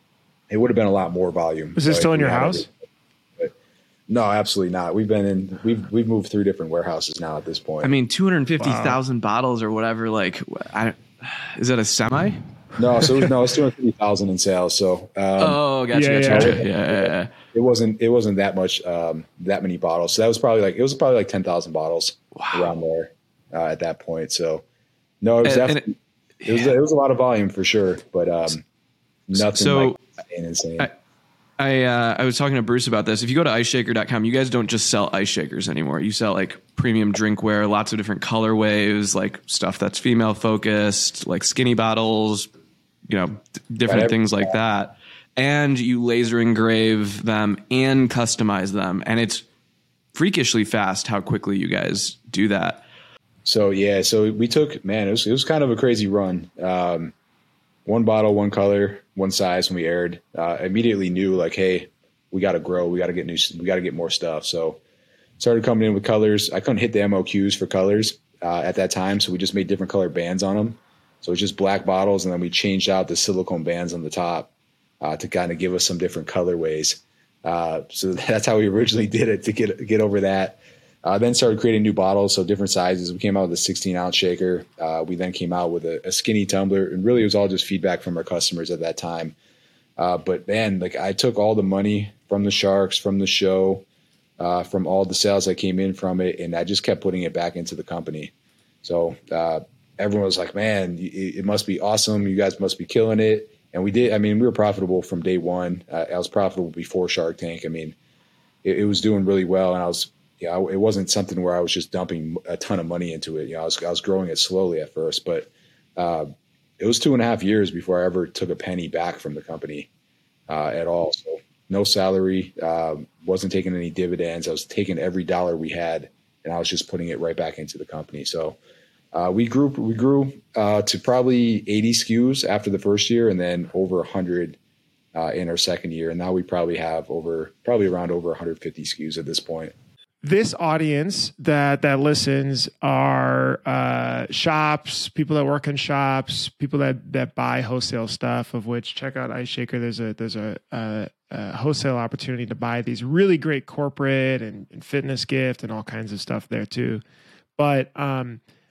it would have been a lot more volume. Is this so still in your house? But no, absolutely not. We've been in. We've we've moved through different warehouses now at this point. I mean, two hundred fifty thousand wow. bottles or whatever. Like, I, is that a semi? No, so it was, no, it's two hundred fifty thousand in sales. So um, oh, gotcha, yeah, gotcha, yeah. Yeah, yeah, yeah. It wasn't it wasn't that much um, that many bottles. So that was probably like it was probably like ten thousand bottles wow. around there uh, at that point. So no, it was and, definitely and it, it was yeah. it was a lot of volume for sure, but um, nothing so, like insane. I, I uh, I was talking to Bruce about this. If you go to ice shaker dot com, you guys don't just sell ice shakers anymore. You sell like premium drinkware, lots of different colorways, like stuff that's female focused, like skinny bottles, you know, d- different right. things like that. And you laser engrave them and customize them. And it's freakishly fast how quickly you guys do that. So, yeah, so we took, man, it was, it was kind of a crazy run. Um, one bottle, one color, one size when we aired. Uh, immediately knew like, hey, we got to grow. We got to get new, we got to get more stuff. So started coming in with colors. I couldn't hit the M O Qs for colors uh, at that time. So we just made different color bands on them. So it's just black bottles. And then we changed out the silicone bands on the top uh, to kind of give us some different colorways. Uh, so that's how we originally did it to get, get over that. Uh, then started creating new bottles, so different sizes. We came out with a sixteen ounce shaker. Uh, we then came out with a, a skinny tumbler, and really it was all just feedback from our customers at that time. Uh, but man, like I took all the money from the Sharks, from the show, uh, from all the sales that came in from it, and I just kept putting it back into the company. So uh, everyone was like, man, it, it must be awesome. You guys must be killing it. And we did. I mean, we were profitable from day one. Uh, I was profitable before Shark Tank. I mean, it, it was doing really well, and I was Yeah, you know, it wasn't something where I was just dumping a ton of money into it. You know, I was I was growing it slowly at first, but uh, it was two and a half years before I ever took a penny back from the company uh, at all. So no salary, uh, wasn't taking any dividends. I was taking every dollar we had, and I was just putting it right back into the company. So uh, we grew we grew uh, to probably eighty S K Us after the first year, and then over one hundred uh, in our second year. And now we probably have over probably around over one hundred fifty S K Us at this point. This audience that that listens are uh, shops, people that work in shops, people that, that buy wholesale stuff. Of which, check out Ice Shaker. There's a there's a, a, a wholesale opportunity to buy these really great corporate and, and fitness gift and all kinds of stuff there too. But um,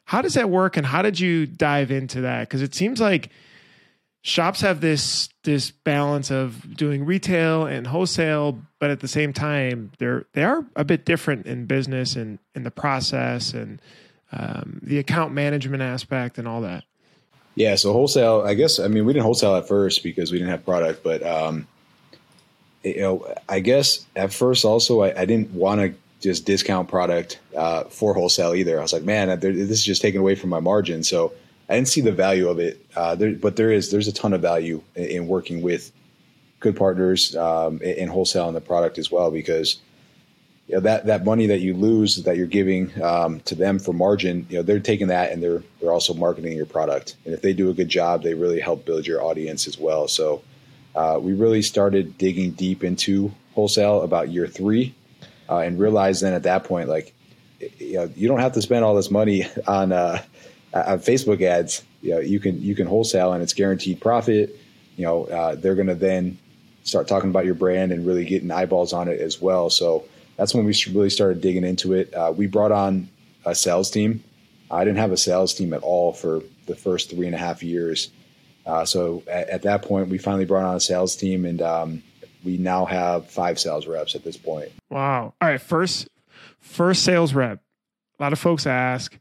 how does that work? And how did you dive into that? Cause it seems like shops have this, this balance of doing retail and wholesale, but at the same time, they're, they are a bit different in business and in the process and um, the account management aspect and all that. Yeah. So wholesale, I guess, I mean, we didn't wholesale at first because we didn't have product, but, um, you know, I guess at first also, I, I didn't want to just discount product, uh, for wholesale either. I was like, man, this is just taken away from my margin. So I didn't see the value of it. Uh, there, but there is, there's a ton of value in, in working with good partners, um, in wholesale and the product as well, because you know, that, that money that you lose that you're giving um, to them for margin, you know, they're taking that and they're they're also marketing your product. And if they do a good job, they really help build your audience as well. So uh, we really started digging deep into wholesale about year three, uh, and realized then at that point, like, you know, you don't have to spend all this money on uh, on Facebook ads. You know, you can you can wholesale and it's guaranteed profit. You know, uh, they're going to then start talking about your brand and really getting eyeballs on it as well. So that's when we really started digging into it. Uh, we brought on a sales team. I didn't have a sales team at all for the first three and a half years. Uh, so at, at that point, we finally brought on a sales team, and um, we now have five sales reps at this point. Wow. All right. First, first sales rep. A lot of folks ask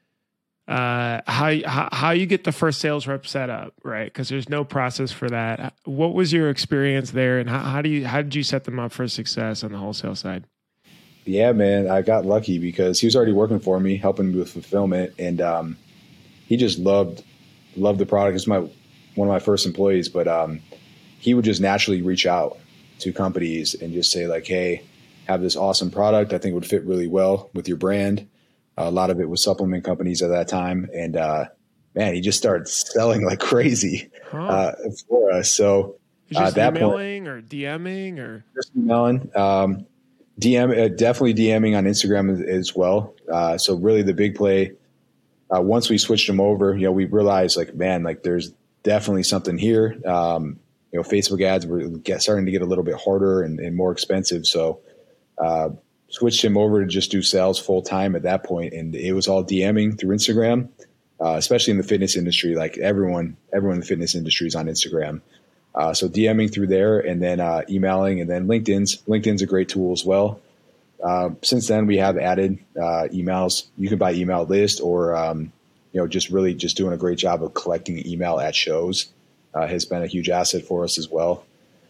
uh, how, how how you get the first sales rep set up, right? Because there's no process for that. What was your experience there, and how, how do you how did you set them up for success on the wholesale side? Yeah, man, I got lucky because he was already working for me, helping me with fulfillment, and um, he just loved loved the product. He's my one of my first employees, but um, he would just naturally reach out to companies and just say like, "Hey, have this awesome product. I think it would fit really well with your brand." Uh, a lot of it was supplement companies at that time, and uh, man, he just started selling like crazy huh. uh, for us. So uh, just that emailing point, or DMing or just emailing. Um, D M, uh, definitely DMing on Instagram as, as well. Uh, so really the big play, uh, once we switched them over, you know, we realized like, man, like there's definitely something here. Um, you know, Facebook ads were get, starting to get a little bit harder and, and more expensive. So, uh, switched him over to just do sales full time at that point. And it was all DMing through Instagram, uh, especially in the fitness industry. Like everyone, everyone in the fitness industry is on Instagram. Uh, so DMing through there, and then uh, emailing, and then LinkedIn's. LinkedIn's a great tool as well. Uh, since then, we have added uh, emails. You can buy email list, or um, you know, just really just doing a great job of collecting email at shows uh, has been a huge asset for us as well.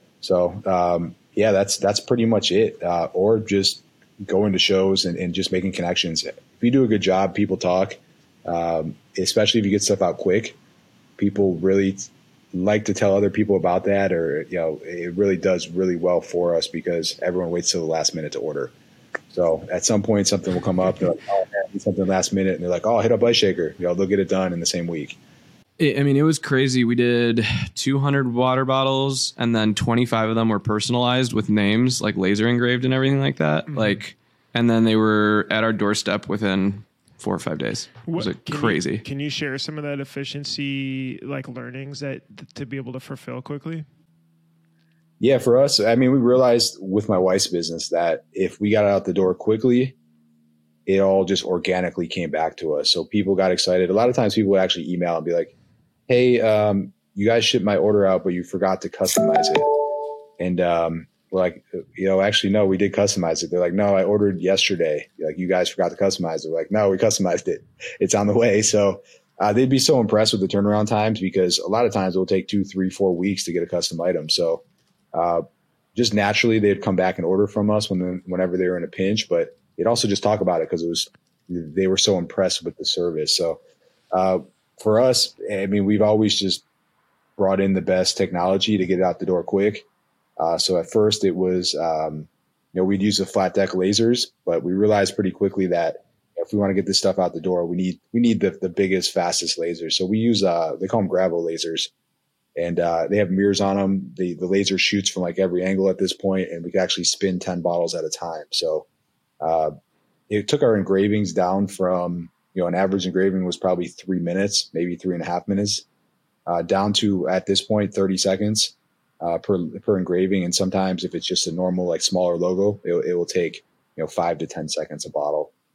So um, yeah, that's that's pretty much it. Uh, or just going to shows and, and just making connections. If you do a good job, people talk. Um, especially if you get stuff out quick, people really like to tell other people about that, or, you know, it really does really well for us because everyone waits till the last minute to order. So at some point, something will come up. They're like, oh, I need something last minute. And they're like, oh, hit up Ice Shaker. You know, they'll get it done in the same week. I mean, it was crazy. We did two hundred water bottles, and then twenty-five of them were personalized with names, like laser engraved and everything like that. Mm-hmm. Like, and then they were at our doorstep within four or five days. It was like crazy. You, can you share some of that efficiency, like learnings that to be able to fulfill quickly? Yeah, for us, I mean, we realized with my wife's business that if we got out the door quickly, it all just organically came back to us. So people got excited. A lot of times people would actually email and be like, hey, um, you guys shipped my order out, but you forgot to customize it. And um, we're like, you know, actually, no, we did customize it. They're like, no, I ordered yesterday. Like, you guys forgot to customize it. We're like, no, we customized it. It's on the way. So uh, they'd be so impressed with the turnaround times because a lot of times it will take two, three, four weeks to get a custom item. So uh, just naturally they'd come back and order from us when whenever they were in a pinch, but they'd also just talk about it because it was, they were so impressed with the service. So uh, for us, I mean, we've always just brought in the best technology to get it out the door quick. Uh, so at first it was, um, you know, we'd use the flat deck lasers, but we realized pretty quickly that if we want to get this stuff out the door, we need, we need the, the biggest, fastest lasers. So we use, uh, they call them Gravo lasers, and, uh, they have mirrors on them. The, the laser shoots from like every angle at this point, and we can actually spin ten bottles at a time. So, uh, it took our engravings down from, you know, an average engraving was probably three minutes, maybe three and a half minutes, uh, down to at this point, thirty seconds. Uh, per per engraving, and sometimes if it's just a normal like smaller logo, it, it will take you know five to ten seconds a bottle.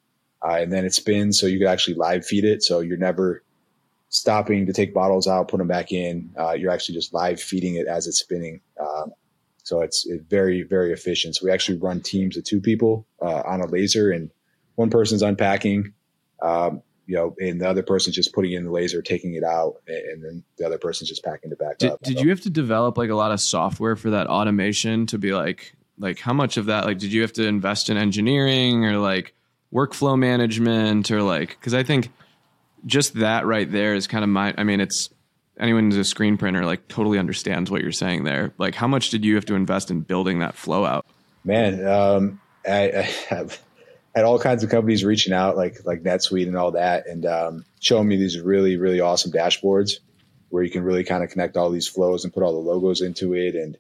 uh, and then it spins. So you can actually live feed it. So you're never stopping to take bottles out, put them back in. Uh, you're actually just live feeding it as it's spinning. Um, so it's, it's very, very efficient. So we actually run teams of two people uh, on a laser, and one person's unpacking, um, you know, and the other person's just putting in the laser, taking it out, and then the other person's just packing it back did, up. Did so. you have to develop like a lot of software for that automation to be like, like how much of that, like, did you have to invest in engineering or like workflow management or like, cause I think just that right there is kind of my, I mean, it's anyone who's a screen printer, like totally understands what you're saying there. Like how much did you have to invest in building that flow out? Man, um, I, I have had all kinds of companies reaching out like, like NetSuite and all that, and um, showing me these really, really awesome dashboards where you can really kind of connect all these flows and put all the logos into it and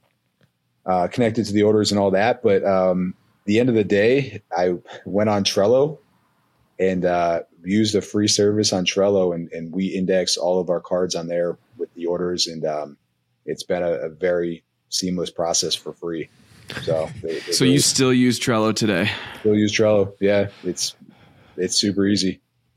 uh, connect it to the orders and all that. But um, the end of the day, I went on Trello and uh, used a free service on Trello, and, and we index all of our cards on there with the orders. And um, it's been a, a very seamless process for free. So, they, they so really you still use Trello today? Still use Trello. Yeah. It's, it's super easy.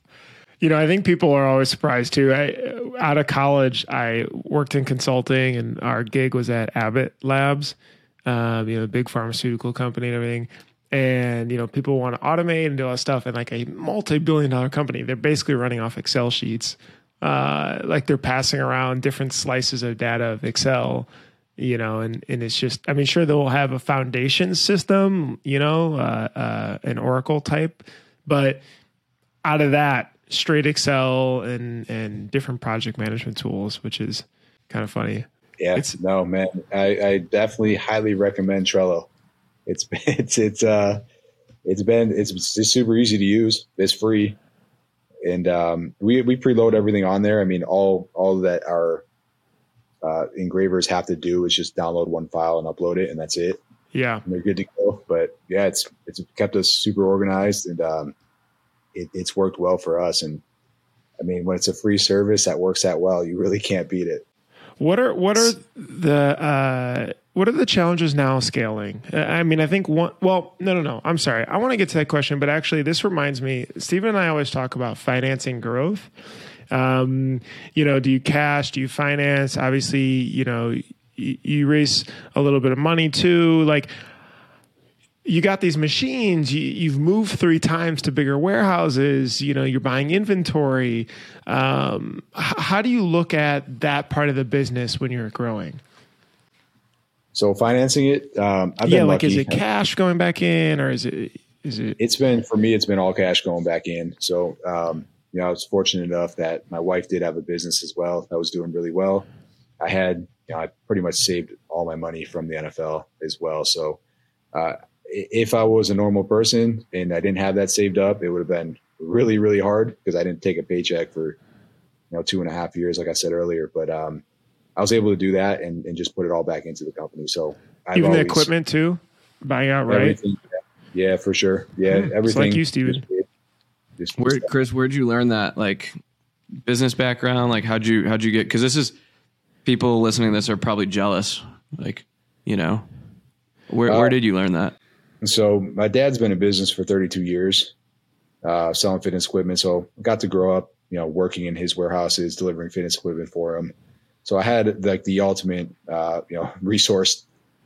You know, I think people are always surprised too. I, out of college, I worked in consulting, and our gig was at Abbott Labs, um, you know, a big pharmaceutical company and everything. And, you know, people want to automate and do all that stuff. And like a multi-billion dollar company, they're basically running off Excel sheets. Uh, like they're passing around different slices of data of Excel, you know, and, and it's just, I mean, sure, they'll have a foundation system, you know, uh, uh, an Oracle type, but out of that, straight Excel and, and different project management tools, which is kind of funny. Yeah, It's, no, man, I, I definitely highly recommend Trello. It's it's it's uh it's been it's, it's super easy to use. It's free, and um, we we preload everything on there. I mean, all all that our uh, engravers have to do is just download one file and upload it, and that's it. yeah. And they're good to go. But yeah, it's it's kept us super organized, and um, it, it's worked well for us. And I mean, when it's a free service that works that well, you really can't beat it. What are what are the uh, what are the challenges now scaling? Uh, I mean, I think one. Well, no, no, no. I'm sorry. I want to get to that question, but actually, this reminds me. Stephen and I always talk about financing growth. Um, you know, do you cash? Do you finance? Obviously, you know, you, you raise a little bit of money too. Like, you got these machines, you, you've moved three times to bigger warehouses, you know, you're buying inventory. Um, h- how do you look at that part of the business when you're growing? So financing it, um, I've yeah, been like lucky. is it cash going back in, or is it, is it? It's been, for me, it's been all cash going back in. So, um, you know, I was fortunate enough that my wife did have a business as well that was doing really well. I had, you know, I pretty much saved all my money from the N F L as well. So, uh, if I was a normal person and I didn't have that saved up, it would have been really, really hard because I didn't take a paycheck for, you know, two and a half years, like I said earlier. But um, I was able to do that and, and just put it all back into the company. So I've Even the always, equipment too, buying out, right? everything, yeah, for sure. Yeah, Hmm, everything. it's like you, Steven. Just, Where, just, Chris, where'd you learn that? Like business background? Like how'd you, how'd you get, cause this is people listening to this are probably jealous. Like, you know, where, uh, where did you learn that? So my dad's been in business for thirty-two years, uh, selling fitness equipment. So I got to grow up, you know, working in his warehouses, delivering fitness equipment for him. So I had like the ultimate, uh, you know, resource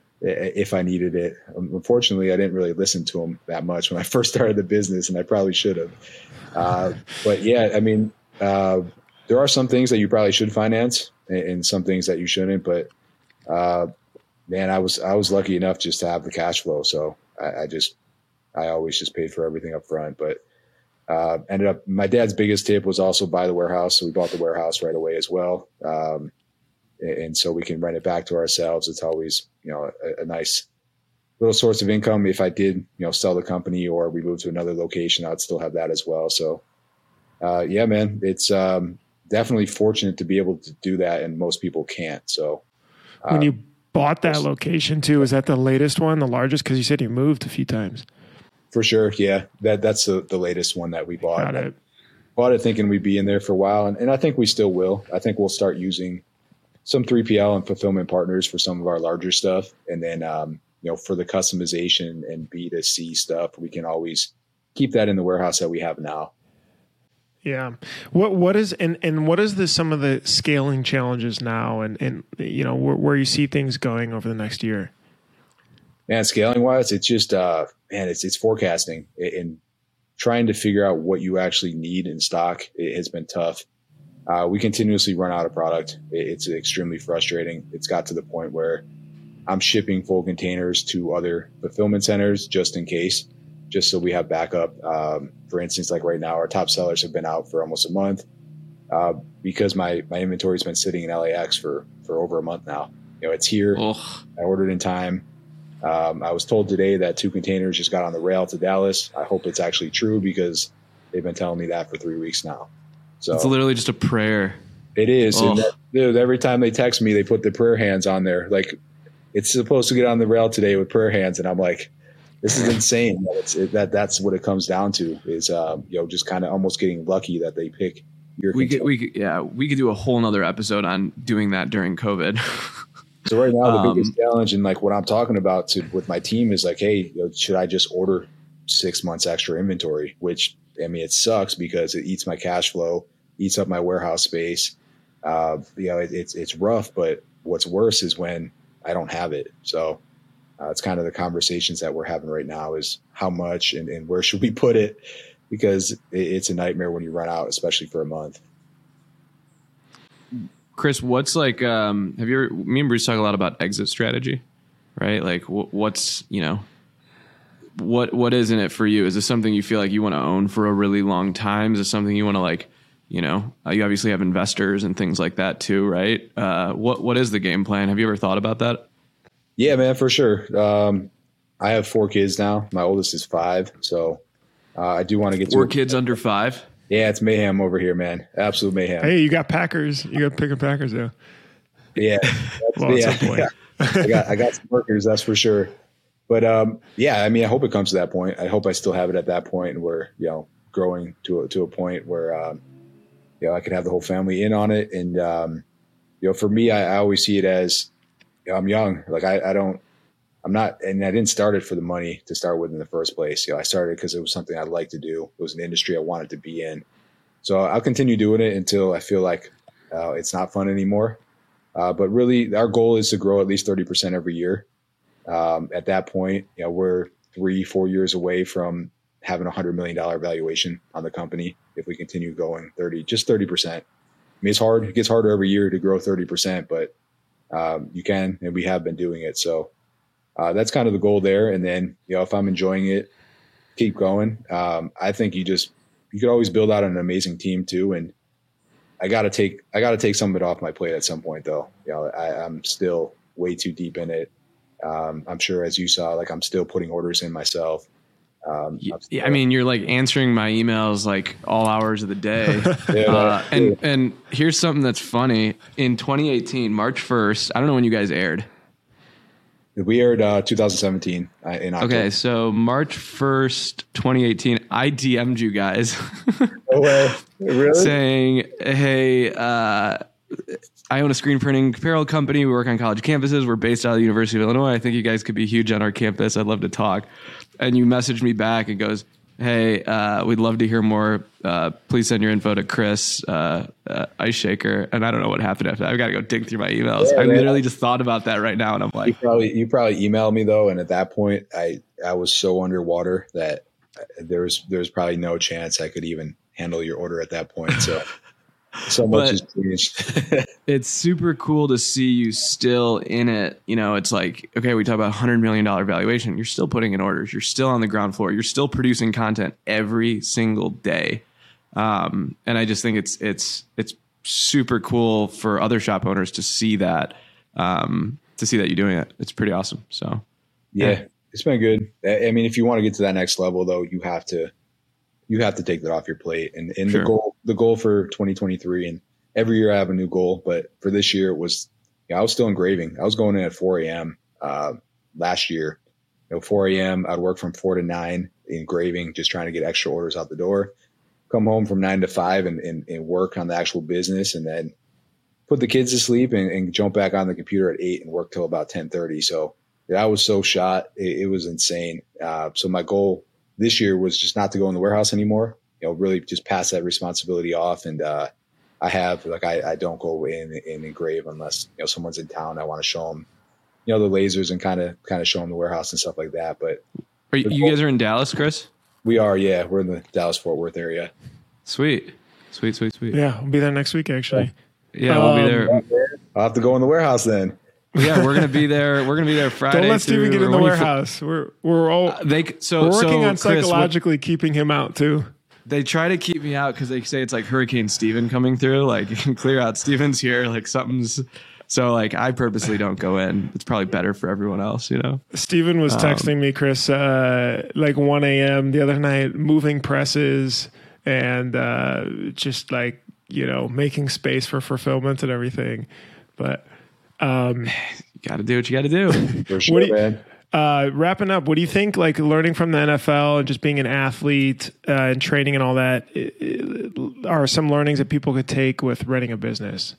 if I needed it. Unfortunately, I didn't really listen to him that much when I first started the business, and I probably should have. Uh, but yeah, I mean, uh, there are some things that you probably should finance and some things that you shouldn't, but, uh, man, I was, I was lucky enough just to have the cash flow. So I, I just, I always just paid for everything up front, but, uh, ended up, my dad's biggest tip was also buy the warehouse. So we bought the warehouse right away as well. Um, and so we can rent it back to ourselves. It's always, you know, a, a nice little source of income. If I did, you know, sell the company or we moved to another location, I'd still have that as well. So, uh, yeah, man, it's, um, definitely fortunate to be able to do that. And most people can't. So, When um, you bought that location too, is that the latest one, the largest? Cause you said you moved a few times. for sure. Yeah. That, that's the, the latest one that we bought. Got it. Bought it thinking we'd be in there for a while. And, and I think we still will. I think we'll start using some three P L and fulfillment partners for some of our larger stuff. And then, um, you know, for the customization and B to C stuff, we can always keep that in the warehouse that we have now. Yeah. What what is and, and what is the some of the scaling challenges now, and, and you know where, where you see things going over the next year? Man, scaling wise, it's just uh man, it's it's forecasting and trying to figure out what you actually need in stock. It has been tough. Uh, we continuously run out of product. It's extremely frustrating. It's got to the point where I'm shipping full containers to other fulfillment centers just in case, just so we have backup. Um, for instance, like right now, our top sellers have been out for almost a month uh, because my, my inventory has been sitting in L A X for, for over a month now. You know, it's here. Ugh. I ordered in time. Um, I was told today that two containers just got on the rail to Dallas. I hope it's actually true because they've been telling me that for three weeks now. So it's literally just a prayer. It is. And that, dude, every time they text me, they put the prayer hands on there. Like, it's supposed to get on the rail today with prayer hands. And I'm like, this is insane. It's, it, that that's what it comes down to is, um, you know, just kind of almost getting lucky that they pick your we could, we could, yeah, we could do a whole nother episode on doing that during COVID. So right now, the um, biggest challenge and like what I'm talking about to, with my team is like, hey, you know, should I just order six months extra inventory? Which, I mean, it sucks because it eats my cash flow, eats up my warehouse space. Uh, you know, it, it's it's rough, but what's worse is when I don't have it. So uh, it's kind of the conversations that we're having right now is how much and, and where should we put it? Because it, it's a nightmare when you run out, especially for a month. Chris, what's like, um, have you ever, me and Bruce talk a lot about exit strategy, right? Like w- what's, you know, what, what is in it for you? Is this something you feel like you want to own for a really long time? Is this something you want to like, you know, uh, you obviously have investors and things like that too, right? Uh, what, what is the game plan? Have you ever thought about that? Yeah, man, for sure. Um, I have four kids now. My oldest is five. So uh, I do want to get four to kids under five. Yeah, it's mayhem over here, man. Absolute mayhem. Hey, you got Packers. You got picking Packers though. Yeah, well, yeah. at some point. I got I got some workers, that's for sure. But um, yeah, I mean, I hope it comes to that point. I hope I still have it at that point, and we're you know growing to a, to a point where um, you know I could have the whole family in on it. And um, you know, for me, I, I always see it as you know, I'm young. Like I, I don't, I'm not, and I didn't start it for the money to start with in the first place. You know, I started because it was something I'd like to do. It was an industry I wanted to be in. So I'll continue doing it until I feel like uh, it's not fun anymore. Uh, but really, our goal is to grow at least thirty percent every year. Um, at that point, you know, we're three, four years away from having a hundred million dollar valuation on the company. If we continue going thirty, just thirty percent. I mean, it's hard. It gets harder every year to grow thirty percent, but um, you can, and we have been doing it. So uh, that's kind of the goal there. And then, you know, if I'm enjoying it, keep going. Um, I think you just, you could always build out an amazing team too. And I got to take, I got to take some of it off my plate at some point though. You know, I, I'm still way too deep in it. Um, I'm sure as you saw, like I'm still putting orders in myself. Um, yeah, still, I mean, you're like answering my emails like all hours of the day. yeah, uh, and, yeah. and here's something that's funny. In twenty eighteen, March first, I don't know when you guys aired. We aired uh, two thousand seventeen uh, in October. Okay, so March first, twenty eighteen, I D M'd you guys. No way. Really? Saying, hey, uh, I own a screen printing apparel company. We work on college campuses. We're based out of the University of Illinois. I think you guys could be huge on our campus. I'd love to talk. And you messaged me back and goes, hey, uh, we'd love to hear more. Uh, please send your info to Chris, uh, uh, Ice Shaker. And I don't know what happened after that. I've got to go dig through my emails. Yeah, I man. literally just thought about that right now. And I'm like, you probably, you probably emailed me though. And at that point I, I was so underwater that there was, there was probably no chance I could even handle your order at that point. So, so much has changed. It's super cool to see you still in it. You know, it's like, okay, we talk about one hundred million dollars valuation. You're still putting in orders. You're still on the ground floor. You're still producing content every single day. Um, and I just think it's, it's, it's super cool for other shop owners to see that, um, to see that you're doing it. It's pretty awesome. So, yeah, yeah. It's been good. I mean, if you want to get to that next level though, you have to, you have to take that off your plate. And, and Sure. the goal, the goal for twenty twenty-three, and every year I have a new goal, but for this year it was, you know, I was still engraving. I was going in at four a.m. Uh, last year, you know, four a.m. I'd work from four to nine engraving, just trying to get extra orders out the door, come home from nine to five and, and, and work on the actual business, and then put the kids to sleep and, and jump back on the computer at eight and work till about ten thirty. So yeah, I was so shot. It, it was insane. Uh, so my goal this year was just not to go in the warehouse anymore. You know, really just pass that responsibility off. And uh, I have like I, I don't go in and engrave unless you know someone's in town. I want to show them, you know, the lasers and kind of kind of show them the warehouse and stuff like that. But are you, you guys are in Dallas, Chris? We are, yeah. We're in the Dallas Fort Worth area. Sweet, sweet, sweet, sweet. Yeah, we'll be there next week. Actually, yeah, we'll um, be there. I'll have to go in the warehouse then. Yeah, we're gonna be there. We're gonna be there Friday. Don't let Steven get in the when you warehouse. Fl- we're we're all uh, they so we're working so, on psychologically Chris, what, keeping him out too. They try to keep me out because they say it's like Hurricane Steven coming through. Like you can clear out. Steven's here. Like something's. So like I purposely don't go in. It's probably better for everyone else, you know. Steven was texting um, me, Chris, uh, like one a.m. the other night, moving presses and uh, just like you know making space for fulfillment and everything, but. Um, you got to do what you got to do. For sure, you, man. Uh, wrapping up, what do you think, like learning from the N F L and just being an athlete uh, and training and all that it, it, are some learnings that people could take with running a business?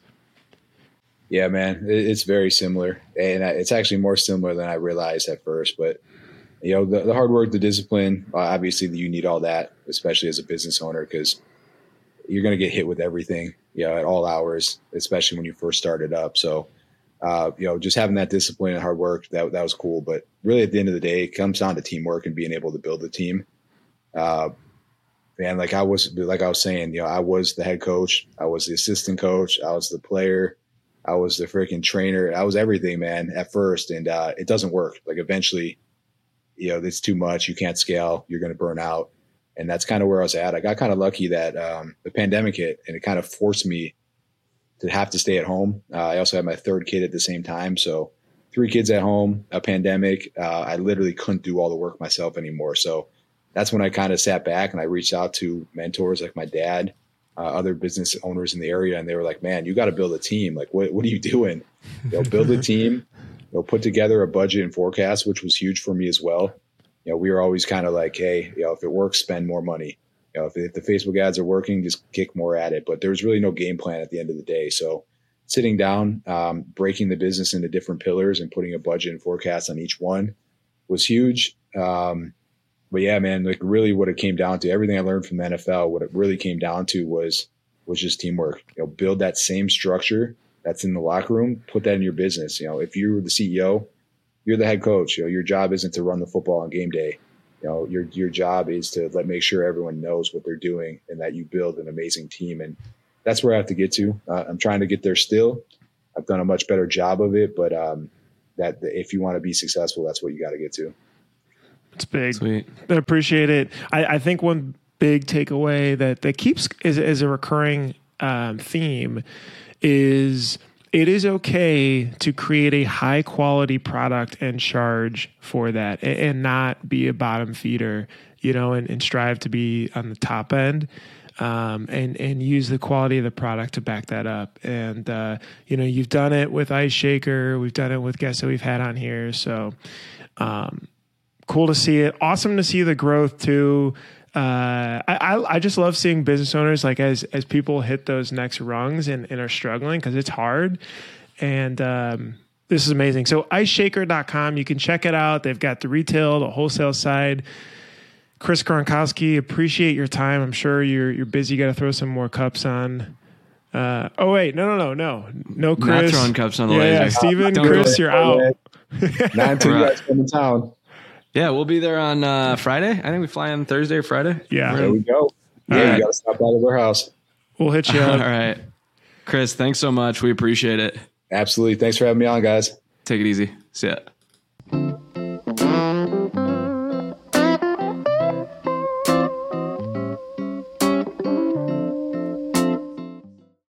Yeah, man, it, it's very similar. And it's actually more similar than I realized at first. But, you know, the, the hard work, the discipline, uh, obviously you need all that, especially as a business owner, because you're going to get hit with everything, you know, at all hours, especially when you first started up. So, Uh, you know, just having that discipline and hard work, that that was cool. But really, at the end of the day, it comes down to teamwork and being able to build a team. Uh, man, like I was, like I was saying, you know, I was the head coach, I was the assistant coach, I was the player, I was the freaking trainer, I was everything, man, at first, and uh, it doesn't work. Like eventually, you know, it's too much. You can't scale. You're going to burn out, and that's kind of where I was at. I got kind of lucky that um, the pandemic hit, and it kind of forced me to have to stay at home. Uh, I also had my third kid at the same time. So three kids at home, a pandemic. Uh, I literally couldn't do all the work myself anymore. So that's when I kind of sat back and I reached out to mentors like my dad, uh, other business owners in the area. And they were like, man, you got to build a team. Like, what, what are you doing? You know, build a team, you know, put together a budget and forecast, which was huge for me as well. You know, we were always kind of like, hey, you know, if it works, spend more money. You know, if, if the Facebook ads are working, just kick more at it. But there was really no game plan at the end of the day. So sitting down, um, breaking the business into different pillars and putting a budget and forecast on each one was huge. Um, but yeah, man, like really what it came down to, everything I learned from the N F L, what it really came down to was was just teamwork. You know, build that same structure that's in the locker room, put that in your business. You know, if you're the C E O, you're the head coach. You know, your job isn't to run the football on game day. You know, your your job is to let make sure everyone knows what they're doing and that you build an amazing team. And that's where I have to get to. Uh, I'm trying to get there still. I've done a much better job of it, but um, that if you want to be successful, that's what you got to get to. It's big. Sweet. I appreciate it. I, I think one big takeaway that, that keeps is, is a recurring um, theme is it is okay to create a high quality product and charge for that and, and not be a bottom feeder, you know, and, and strive to be on the top end. Um, and, and use the quality of the product to back that up. And, uh, you know, you've done it with Ice Shaker. We've done it with guests that we've had on here. So, um, cool to see it. Awesome to see the growth too. Uh, I, I, I just love seeing business owners like as, as people hit those next rungs and, and are struggling because it's hard. And, um, this is amazing. So ice shaker dot com, you can check it out. They've got the retail, the wholesale side. Chris Gronkowski, appreciate your time. I'm sure you're you're busy. You got to throw some more cups on. Uh, oh wait, no, no, no, no, no, Chris. Not throwing cups on the yeah, laser. Yeah, Steven, Don't Chris, you're out. Nine two guys come in town. Yeah, we'll be there on uh, Friday. I think we fly on Thursday or Friday. Yeah, there we go. Yeah, right. You got to stop by the warehouse. We'll hit you up. All right, Chris. Thanks so much. We appreciate it. Absolutely. Thanks for having me on, guys. Take it easy. See ya.